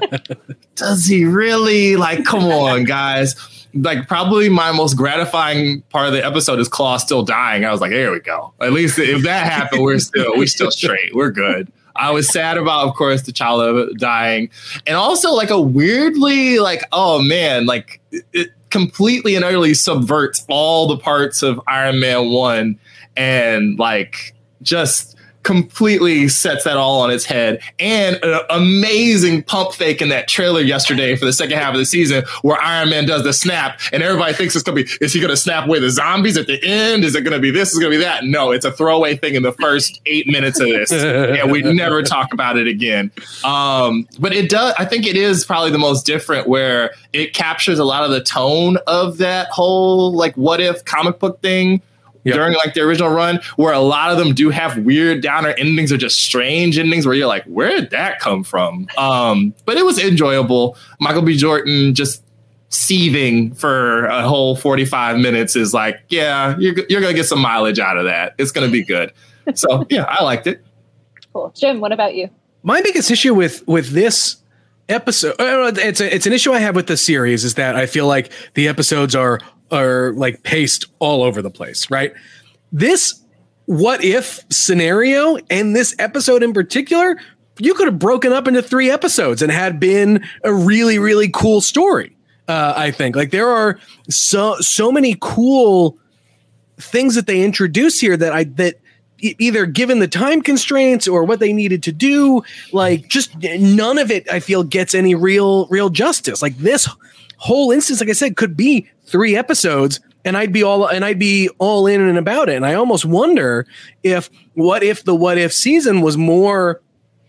does he really? Like, come on, guys. Like, probably my most gratifying part of the episode is Claw still dying. I was like, there we go. At least if that happened, we're still we're still straight. We're good. I was sad about, of course, T'Challa dying. And also, like, a weirdly, like, oh, man, like, it completely and utterly subverts all the parts of Iron Man one and, like, just completely sets that all on its head. And an amazing pump fake in that trailer yesterday for the second half of the season where Iron Man does the snap and everybody thinks it's going to be, is he going to snap away the zombies at the end? Is it going to be this? Is it going to be that? No, it's a throwaway thing in the first eight minutes of this. And we never talk about it again. Um, but it does, I think it is probably the most different where it captures a lot of the tone of that whole like what if comic book thing. Yep. During like the original run, where a lot of them do have weird downer endings or just strange endings where you're like, where did that come from? Um, but it was enjoyable. Michael B. Jordan just seething for a whole forty-five minutes is like, yeah, you're, you're going to get some mileage out of that. It's going to be good. So, yeah, I liked it. Cool. Jim, what about you? My biggest issue with with this episode, it's a, it's an issue I have with the series, is that I feel like the episodes are are like paced all over the place, right? This what if scenario and this episode in particular, you could have broken up into three episodes and had been a really, really cool story. Uh, I think like there are so, so many cool things that they introduce here that I, that either given the time constraints or what they needed to do, like just none of it, I feel gets any real, real justice. Like this whole instance, like I said, could be three episodes and I'd be all and I'd be all in and about it. And I almost wonder if what if the what if season was more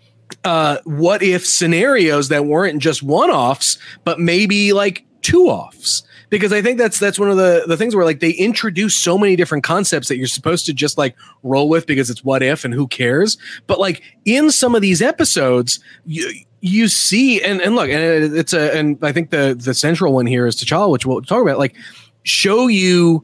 uh, what if scenarios that weren't just one offs, but maybe like two offs. because I think that's that's one of the the things where like they introduce so many different concepts that you're supposed to just like roll with because it's what if and who cares. But like in some of these episodes, you you see and and look, and it's a and I think the the central one here is T'Challa, which we'll talk about. Like show you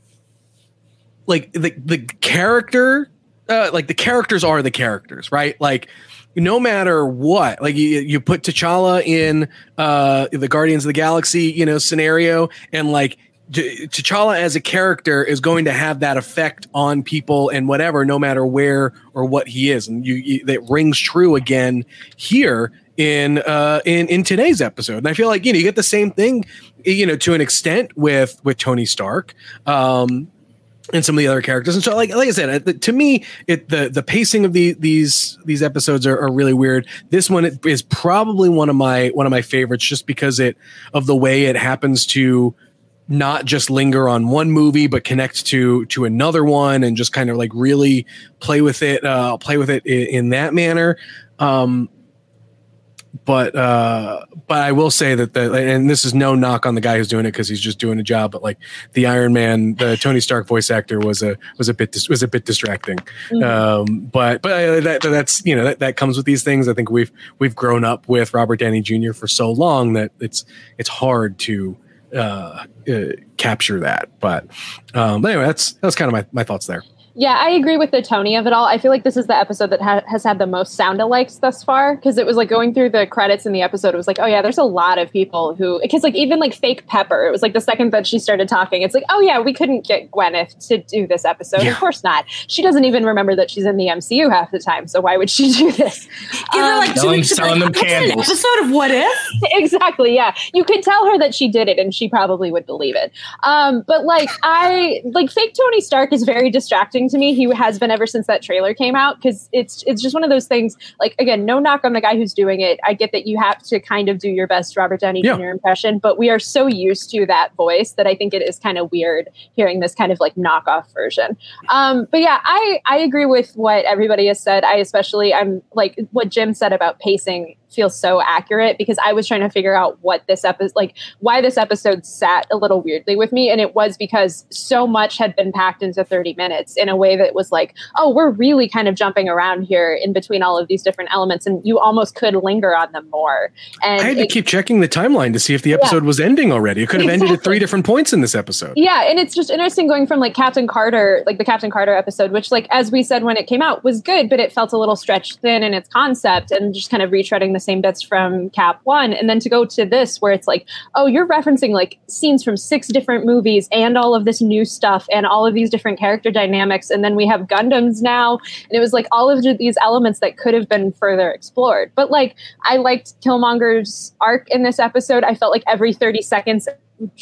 like the the character, uh, like the characters are the characters, right? Like. No matter what, like you, you put T'Challa in uh, the Guardians of the Galaxy, you know, scenario, and like T- T'Challa as a character is going to have that effect on people and whatever, no matter where or what he is, and you, you that rings true again here in uh, in in today's episode. And I feel like you know you get the same thing, you know, to an extent with with Tony Stark. Um, and some of the other characters, and so like like I said, to me, it the the pacing of the these these episodes are, are really weird. This one is probably one of my one of my favorites, just because it of the way it happens to not just linger on one movie, but connect to to another one, and just kind of like really play with it, uh, play with it in, in that manner. Um, But uh, but I will say that the and this is no knock on the guy who's doing it because he's just doing a job. But like the Iron Man, the Tony Stark voice actor was a was a bit dis- was a bit distracting. Mm-hmm. Um, but but uh, that, that's you know that, that comes with these things. I think we've we've grown up with Robert Downey Junior for so long that it's it's hard to uh, uh, capture that. But, um, but anyway, that's that's kind of my my thoughts there. Yeah, I agree with the Tony of it all. I feel like this is the episode that ha- has had the most sound-alikes thus far, because it was like going through the credits in the episode, it was like, oh yeah, there's a lot of people who, because like even like fake Pepper, it was like the second that she started talking, it's like, oh yeah, we couldn't get Gwyneth to do this episode. Yeah. Of course not. She doesn't even remember that she's in the M C U half the time, so why would she do this? Give her like um, two weeks selling them candles. An episode of What If? Exactly, yeah. You could tell her that she did it, and she probably would believe it. Um, but like I like fake Tony Stark is very distracting to me. He has been ever since that trailer came out, because it's it's just one of those things. Like, again, no knock on the guy who's doing it. I get that you have to kind of do your best Robert Downey yeah. Junior impression, but we are so used to that voice that I think it is kind of weird hearing this kind of like knockoff version. Um, but yeah, I I agree with what everybody has said. I especially I'm like what Jim said about pacing feels so accurate, because I was trying to figure out what this episode, like why this episode sat a little weirdly with me. And it was because so much had been packed into thirty minutes in a way that was like, oh, we're really kind of jumping around here in between all of these different elements. And you almost could linger on them more. And I had to it, keep checking the timeline to see if the episode yeah. was ending already. It could have exactly. ended at three different points in this episode. Yeah. And it's just interesting going from like Captain Carter, like the Captain Carter episode, which like, as we said, when it came out was good, but it felt a little stretched thin in its concept and just kind of retreading the same bits from Cap one, and then to go to this where it's like, oh, you're referencing like scenes from six different movies and all of this new stuff and all of these different character dynamics, and then we have Gundams now, and it was like all of these elements that could have been further explored. But like I liked Killmonger's arc in this episode. I felt like every thirty seconds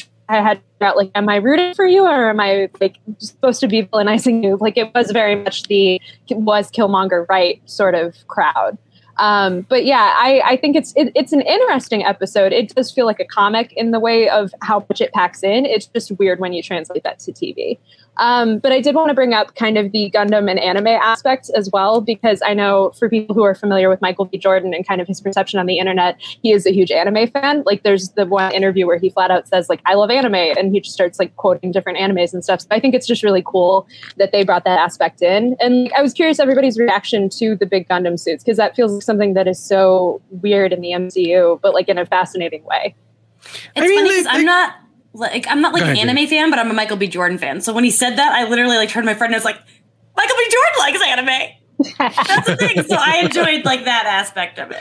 I had about like, am I rooting for you, or am I like supposed to be villainizing you? Like it was very much the was Killmonger right sort of crowd. Um, but yeah, I, I think it's it, it's an interesting episode. It does feel like a comic in the way of how much it packs in. It's just weird when you translate that to T V. Um, but I did want to bring up kind of the Gundam and anime aspect as well, because I know for people who are familiar with Michael B. Jordan and kind of his perception on the internet, he is a huge anime fan. Like there's the one interview where he flat out says like, I love anime, and he just starts like quoting different animes and stuff. So I think it's just really cool that they brought that aspect in. And like, I was curious everybody's reaction to the big Gundam suits, because that feels like something that is so weird in the M C U, but like in a fascinating way. It's I mean, funny because I'm not like I'm not like an anime fan, but I'm a Michael B. Jordan fan. So when he said that, I literally like turned to my friend and I was like, Michael B. Jordan likes anime. That's the thing. So I enjoyed like that aspect of it.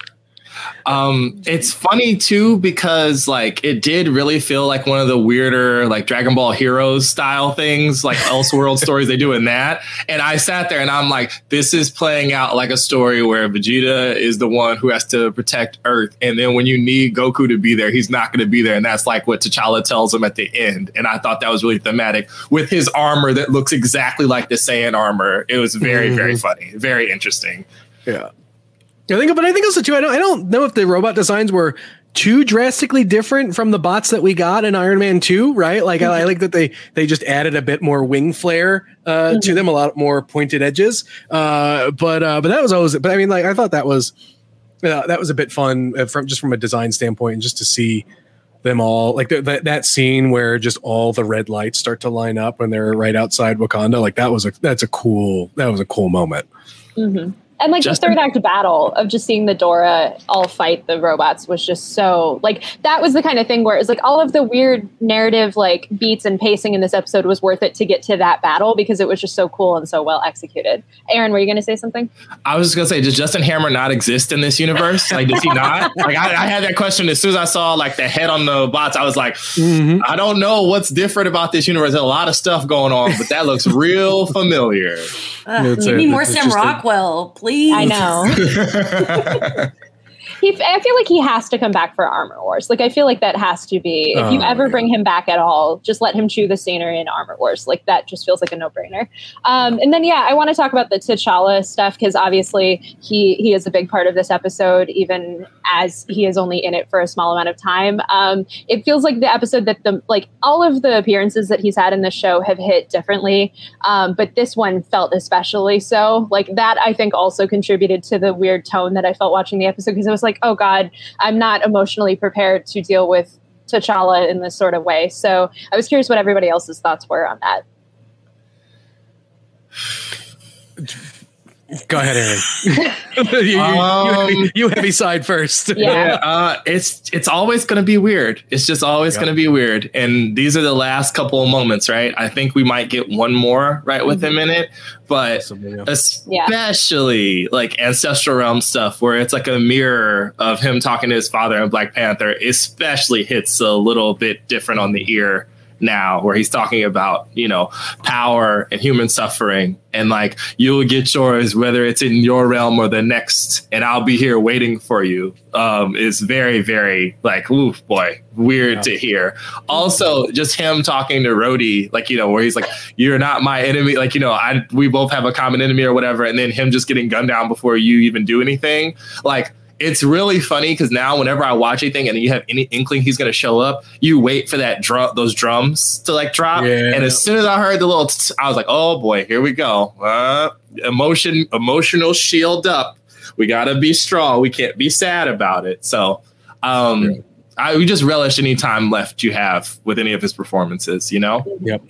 Um, it's funny too, because like it did really feel like one of the weirder like Dragon Ball Heroes style things, like Elseworld stories they do in that. And I sat there and I'm like, this is playing out like a story where Vegeta is the one who has to protect Earth. And then when you need Goku to be there, he's not going to be there. And that's like what T'Challa tells him at the end. And I thought that was really thematic with his armor that looks exactly like the Saiyan armor. It was very, mm-hmm. very funny, very interesting. Yeah. I think, but I think also too, I don't, I don't know if the robot designs were too drastically different from the bots that we got in Iron Man two, right? Like mm-hmm. I, I like that they they just added a bit more wing flare uh, mm-hmm. to them, a lot more pointed edges. Uh, but uh, but that was always, but I mean, like I thought that was uh, that was a bit fun uh, from just from a design standpoint, and just to see them all, like th- that that scene where just all the red lights start to line up when they're right outside Wakanda. Like that was a that's a cool that was a cool moment. Mm-hmm. And like Justin? the third act battle of just seeing the Dora all fight the robots was just so like that was the kind of thing where it was like all of the weird narrative like beats and pacing in this episode was worth it to get to that battle because it was just so cool and so well executed. Aaron, were you going to say something? I was just going to say, does Justin Hammer not exist in this universe? Like, does he not? Like, I, I had that question as soon as I saw like the head on the bots. I was like, mm-hmm. I don't know what's different about this universe. There's a lot of stuff going on, but that looks real familiar. Uh, give me more Sam Rockwell, please. I know. he, I feel like he has to come back for Armor Wars. Like, I feel like that has to be. If you oh, ever yeah. bring him back at all, just let him chew the scenery in Armor Wars. Like, that just feels like a no-brainer. Um, and then, yeah, I want to talk about the T'Challa stuff because obviously he he is a big part of this episode, even as he is only in it for a small amount of time. Um, it feels like the episode that the like all of the appearances that he's had in the show have hit differently, um, but this one felt especially so. Like that, I think, also contributed to the weird tone that I felt watching the episode because it was like, oh God, I'm not emotionally prepared to deal with T'Challa in this sort of way. So I was curious what everybody else's thoughts were on that. Go ahead, Aaron. you, um, you, you heavy side first. Yeah, uh, it's it's always going to be weird. It's just always yeah. going to be weird. And these are the last couple of moments, right? I think we might get one more right with mm-hmm. him in it, but especially yeah. like Ancestral Realm stuff, where it's like a mirror of him talking to his father in Black Panther, especially hits a little bit different on the ear now, where he's talking about, you know, power and human suffering and like you'll get yours whether it's in your realm or the next and I'll be here waiting for you um is very very like oof boy weird yeah. to hear. Also just him talking to Rhodey, like, you know, where he's like, you're not my enemy, like, you know, I we both have a common enemy or whatever, and then him just getting gunned down before you even do anything. Like, it's really funny because now whenever I watch anything and you have any inkling he's going to show up, you wait for that drum, those drums to like drop. Yeah. And as soon as I heard the little, t- I was like, oh boy, here we go. Uh, emotion, emotional shield up. We got to be strong. We can't be sad about it. So um, yeah. I we just relish any time left you have with any of his performances, you know? Yep.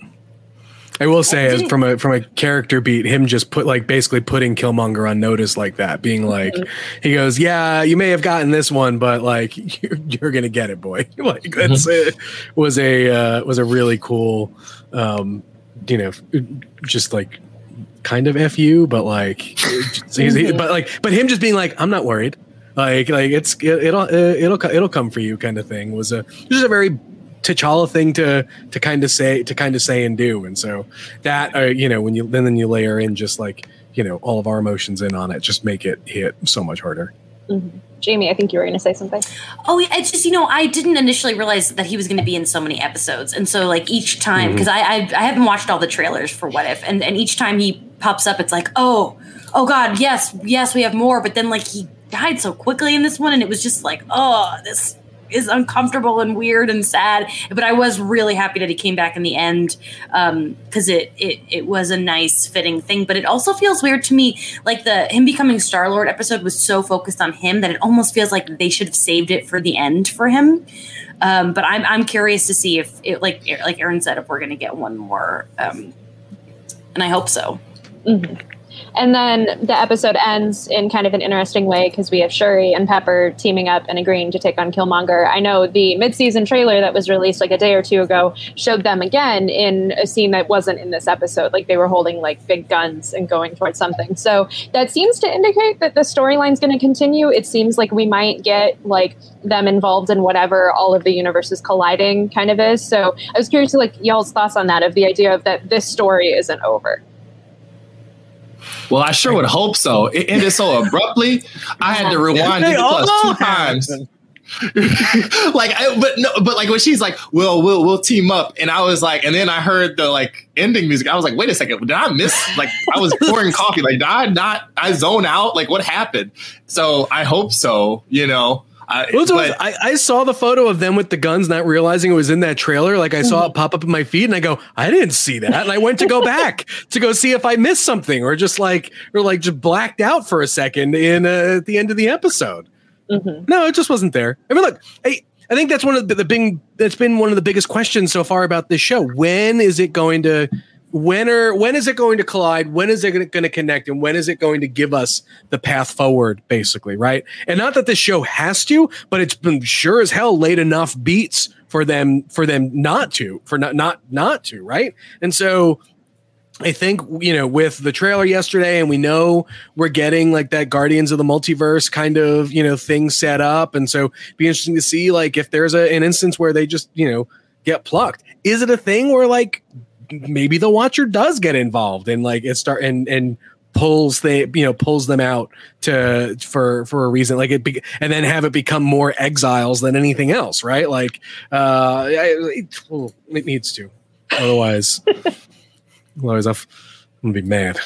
I will say, as from a from a character beat, him just put like basically putting Killmonger on notice like that, being like, mm-hmm. he goes, "Yeah, you may have gotten this one, but like you're, you're gonna get it, boy." Like that's mm-hmm. it was a uh, was a really cool, um, you know, just like kind of F you, but like, mm-hmm. but like, but him just being like, "I'm not worried." Like like it's it, it'll uh, it'll it'll come for you kind of thing was a just a very T'Challa thing to to kind of say to kind of say and do, and so that uh, you know when you then then you layer in just like you know all of our emotions in on it, just make it hit so much harder. Mm-hmm. Jamie, I think you were going to say something. Oh, it's just, you know, I didn't initially realize that he was going to be in so many episodes, and so like each time because mm-hmm. I, I I haven't watched all the trailers for What If, and and each time he pops up, it's like oh oh God, yes yes we have more, but then like he died so quickly in this one, and it was just like oh this. is uncomfortable and weird and sad, but I was really happy that he came back in the end because um, it, it it was a nice fitting thing. But it also feels weird to me, like the him becoming Star-Lord episode was so focused on him that it almost feels like they should have saved it for the end for him. Um, but I'm I'm curious to see if it, like like Aaron said, if we're going to get one more, um, and I hope so. Mm-hmm. And then the episode ends in kind of an interesting way because we have Shuri and Pepper teaming up and agreeing to take on Killmonger. I know the mid-season trailer that was released like a day or two ago showed them again in a scene that wasn't in this episode. Like they were holding like big guns and going towards something. So that seems to indicate that the storyline's going to continue. It seems like we might get like them involved in whatever all of the universes colliding kind of is. So I was curious to like y'all's thoughts on that, of the idea of that this story isn't over. Well, I sure would hope so. It ended so abruptly. I had to rewind Disney Plus two times. like, I, but no, but like when she's like, "We'll, we'll, we'll team up," and I was like, and then I heard the like ending music. I was like, "Wait a second, did I miss?" Like, I was pouring coffee. Like, did I not? I zone out. Like, what happened? So I hope so. You know. I, well, but, I, I saw the photo of them with the guns, not realizing it was in that trailer. Like I saw it pop up in my feed, and I go, I didn't see that, and I went to go back to go see if I missed something, or just like, or like just blacked out for a second in uh, at the end of the episode. Mm-hmm. No, it just wasn't there. I mean, look, hey, I think that's one of the, the big, that's been one of the biggest questions so far about this show. When is it going to, when are, when is it going to collide? When is it going to connect? And when is it going to give us the path forward, basically, right? And not that this show has to, but it's been sure as hell laid enough beats for them, for them not to, for not, not, not to, right? And so I think, you know, with the trailer yesterday, and we know we're getting like that Guardians of the Multiverse kind of, you know, thing set up. And so it'd be interesting to see like if there's a, an instance where they just, you know, get plucked. Is it a thing where like maybe the Watcher does get involved and like it start and, and pulls they, you know, pulls them out to, for, for a reason like it, be, and then have it become more exiles than anything else. Right. Like, uh, it, it needs to, otherwise. Otherwise, I'm gonna be mad.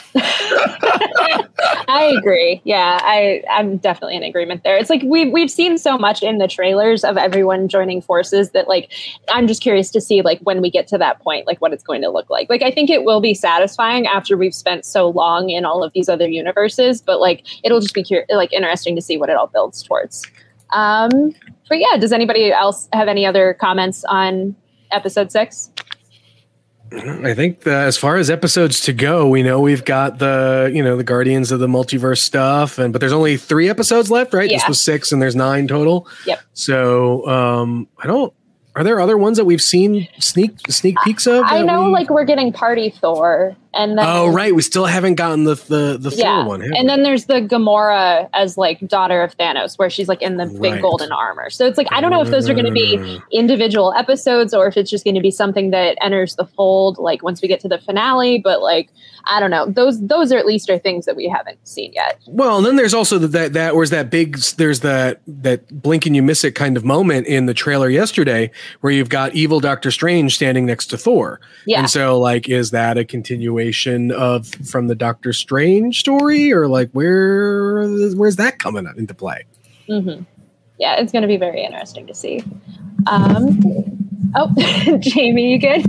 I agree. Yeah, I, I'm definitely in agreement there. It's like we've we've seen so much in the trailers of everyone joining forces that like I'm just curious to see like when we get to that point, like what it's going to look like. Like I think it will be satisfying after we've spent so long in all of these other universes, but like it'll just be cur- like interesting to see what it all builds towards. Um, but yeah, does anybody else have any other comments on episode six? I think that as far as episodes to go, we know we've got the, you know, the Guardians of the Multiverse stuff, and but there's only three episodes left, right? Yeah. This was six, and there's nine total. Yep. So um, I don't. Are there other ones that we've seen sneak sneak peeks of? I know, we, like we're getting Party Thor, and then oh right, we still haven't gotten the the the yeah. Thor one. And we? then there's the Gamora as like daughter of Thanos, where she's like in the big Right. golden armor. So it's like I don't know if those are going to be individual episodes or if it's just going to be something that enters the fold like once we get to the finale. But like I don't know, those those are at least are things that we haven't seen yet. Well, and then there's also the, that that where's that big there's that that blink and you miss it kind of moment in the trailer yesterday where you've got evil Doctor Strange standing next to Thor. Yeah. And so like is that a continuation of from the Doctor Strange story or like where where's that coming into play? Mm-hmm. Yeah, it's going to be very interesting to see. Um, oh, Jamie, you good?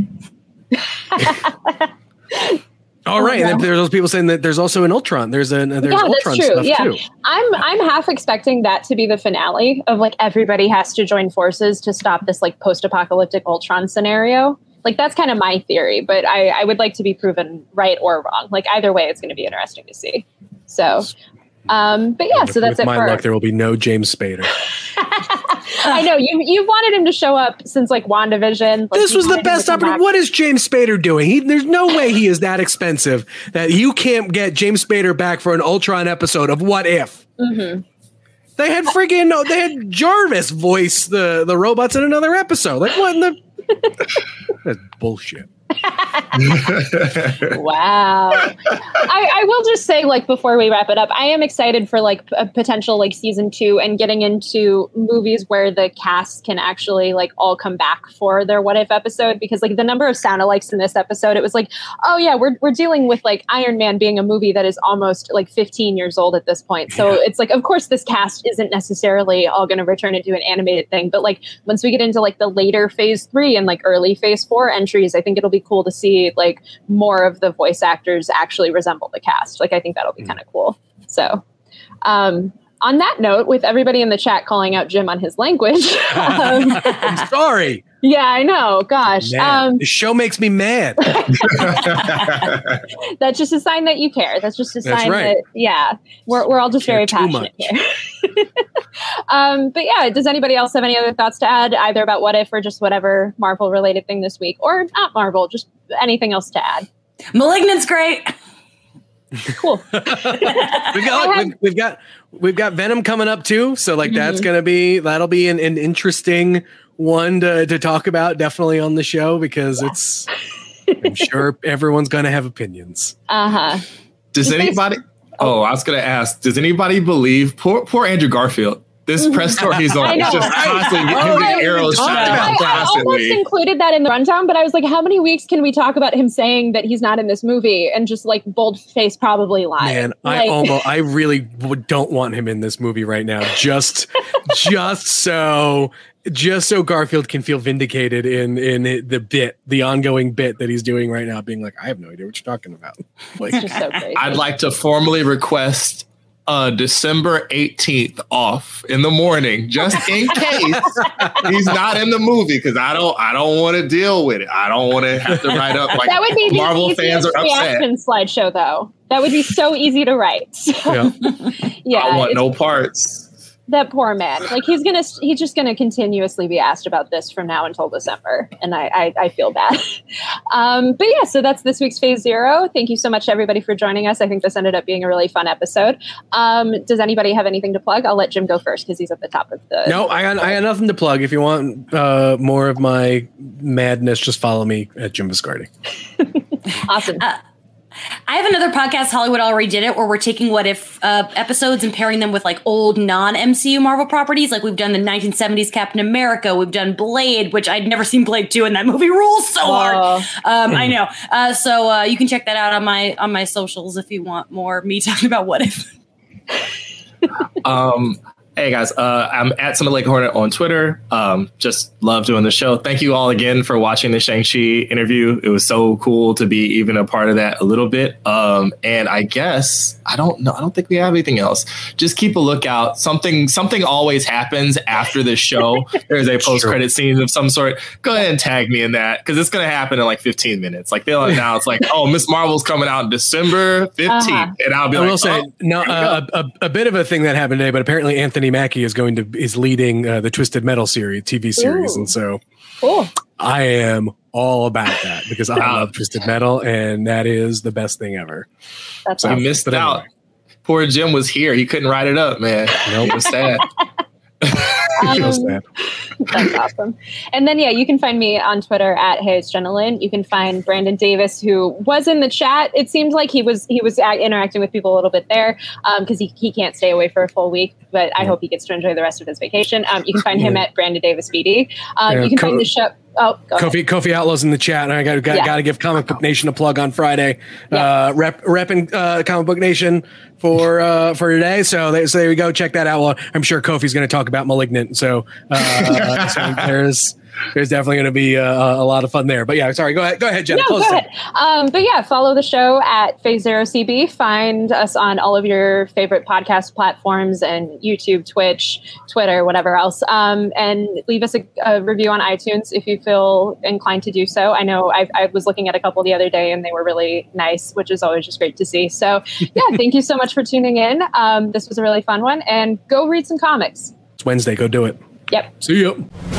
All right, and then there's those people saying that there's also an Ultron. There's a there's yeah, Ultron that's true. stuff Yeah. too. I'm I'm half expecting that to be the finale of like everybody has to join forces to stop this like post-apocalyptic Ultron scenario. Like that's kind of my theory, but I, I would like to be proven right or wrong. Like either way, it's going to be interesting to see. So, um, but yeah, With, so that's with it my for. luck, there will be no James Spader. I know you you wanted him to show up since like WandaVision. Like, This you was the wanted him to best come opportunity. back. What is James Spader doing? He, there's no way he is that expensive that you can't get James Spader back for an Ultron episode of What If. Mm-hmm. They had friggin' no, they had Jarvis voice the the robots in another episode. Like what in the? That's bullshit. Wow. I, I will just say, like, before we wrap it up, I am excited for like a potential like season two and getting into movies where the cast can actually like all come back for their What If episode, because like the number of sound alikes in this episode, it was like, oh yeah, we're we're dealing with like Iron Man being a movie that is almost like fifteen years old at this point. So yeah. It's like, of course, this cast isn't necessarily all going to return into an animated thing, but like once we get into like the later phase three and like early phase four entries, I think it'll be cool to see like more of the voice actors actually resemble the cast. Like I think that'll be mm. kind of cool. So um on that note, with everybody in the chat calling out Jim on his language, um, I'm sorry. Yeah, I know. Gosh, um, the show makes me mad. That's just a sign that you care. That's just a That's sign right. that yeah, we're we're all just very passionate here. um, but yeah, does anybody else have any other thoughts to add, either about What If or just whatever Marvel related thing this week, or not Marvel, just anything else to add? Malignant's great. Cool. we've got we've, we've got we've got Venom coming up too, so like mm-hmm. that's gonna be that'll be an, an interesting one to, to talk about definitely on the show, because yeah. it's I'm sure everyone's gonna have opinions. Uh-huh. Does anybody oh I was gonna ask, does anybody believe poor poor Andrew Garfield? This press tour he's on is just constantly getting oh, the arrows shot I, I almost included that in the rundown, but I was like, how many weeks can we talk about him saying that he's not in this movie and just like bold face probably lying? Man, like, I almost I really don't want him in this movie right now. Just just so just so Garfield can feel vindicated in in the bit, the ongoing bit that he's doing right now, being like, I have no idea what you're talking about. Like, just so crazy. I'd like to formally request uh, December eighteenth off in the morning, just in case he's not in the movie, because I don't I don't want to deal with it. I don't want to have to write up like that would be Marvel the fans are upset. Reaction slideshow, though. That would be so easy to write. So, Yeah. yeah, I want it's- no parts. That poor man. Like he's gonna, he's just gonna continuously be asked about this from now until December, and I, I, I feel bad. Um, but yeah, so that's this week's Phase Zero. Thank you so much, everybody, for joining us. I think this ended up being a really fun episode. Um, does anybody have anything to plug? I'll let Jim go first because he's at the top of the. No, I got, I got nothing to plug. If you want uh, more of my madness, just follow me at Jim Viscardi. Awesome. Uh, I have another podcast, Hollywood Already Did It, where we're taking what if uh, episodes and pairing them with like old non-M C U Marvel properties. Like we've done the nineteen seventies Captain America, we've done Blade, which I'd never seen Blade two, and that movie rules so hard. Um, I know. Uh, so uh, you can check that out on my on my socials if you want more me talking about what if. um, hey guys, uh, I'm at Summit Lake Hornet on Twitter. Um, just love doing the show. Thank you all again for watching the Shang-Chi interview. It was so cool to be even a part of that a little bit. Um, and I guess I don't know. I don't think we have anything else. Just keep a lookout. Something something always happens after this show. There's a post-credit scene of some sort. Go ahead and tag me in that, because it's going to happen in like fifteen minutes. Like they'll announce like, oh, Miss Marvel's coming out December fifteenth, uh-huh. and I'll be I like, will say, oh, no, uh, a, a bit of a thing that happened today, but apparently Anthony Mackie is going to is leading uh, the Twisted Metal series, T V series, Ooh. and so Cool. I am all about that because I love Twisted Metal, and that is the best thing ever. That's so awesome. you missed out. Anyway. Poor Jim was here. He couldn't write it up, man. Nope. It was sad. Um, that's awesome. And then, yeah, you can find me on Twitter at Hey It's Jenna Lynn. You can find Brandon Davis, who was in the chat. It seemed like he was he was interacting with people a little bit there because um, he, he can't stay away for a full week. But I hope he gets to enjoy the rest of his vacation. Um, you can find him at Brandon Davis B D. Um, yeah, you can Co- find the show. Oh, go Kofi ahead. Kofi Outlaw's in the chat, and I got got, Yeah. got to give Comic Book Nation a plug on Friday. Yeah. Uh, rep repping uh, Comic Book Nation for uh, for today. So, they, so there we go. Check that out. Well, I'm sure Kofi's going to talk about Malignant. So, uh, so there's there's definitely going to be uh, a lot of fun there. But yeah, sorry. Go ahead. Go ahead, Jenna. No, Close go it. ahead. Um, but yeah, follow the show at Phase Zero C B. Find us on all of your favorite podcast platforms and YouTube, Twitch, Twitter, whatever else. Um, and leave us a, a review on iTunes if you feel inclined to do so. I know I, I was looking at a couple the other day and they were really nice, which is always just great to see. So yeah, thank you so much for tuning in. Um, this was a really fun one, and go read some comics. It's Wednesday. Go do it. Yep. See you.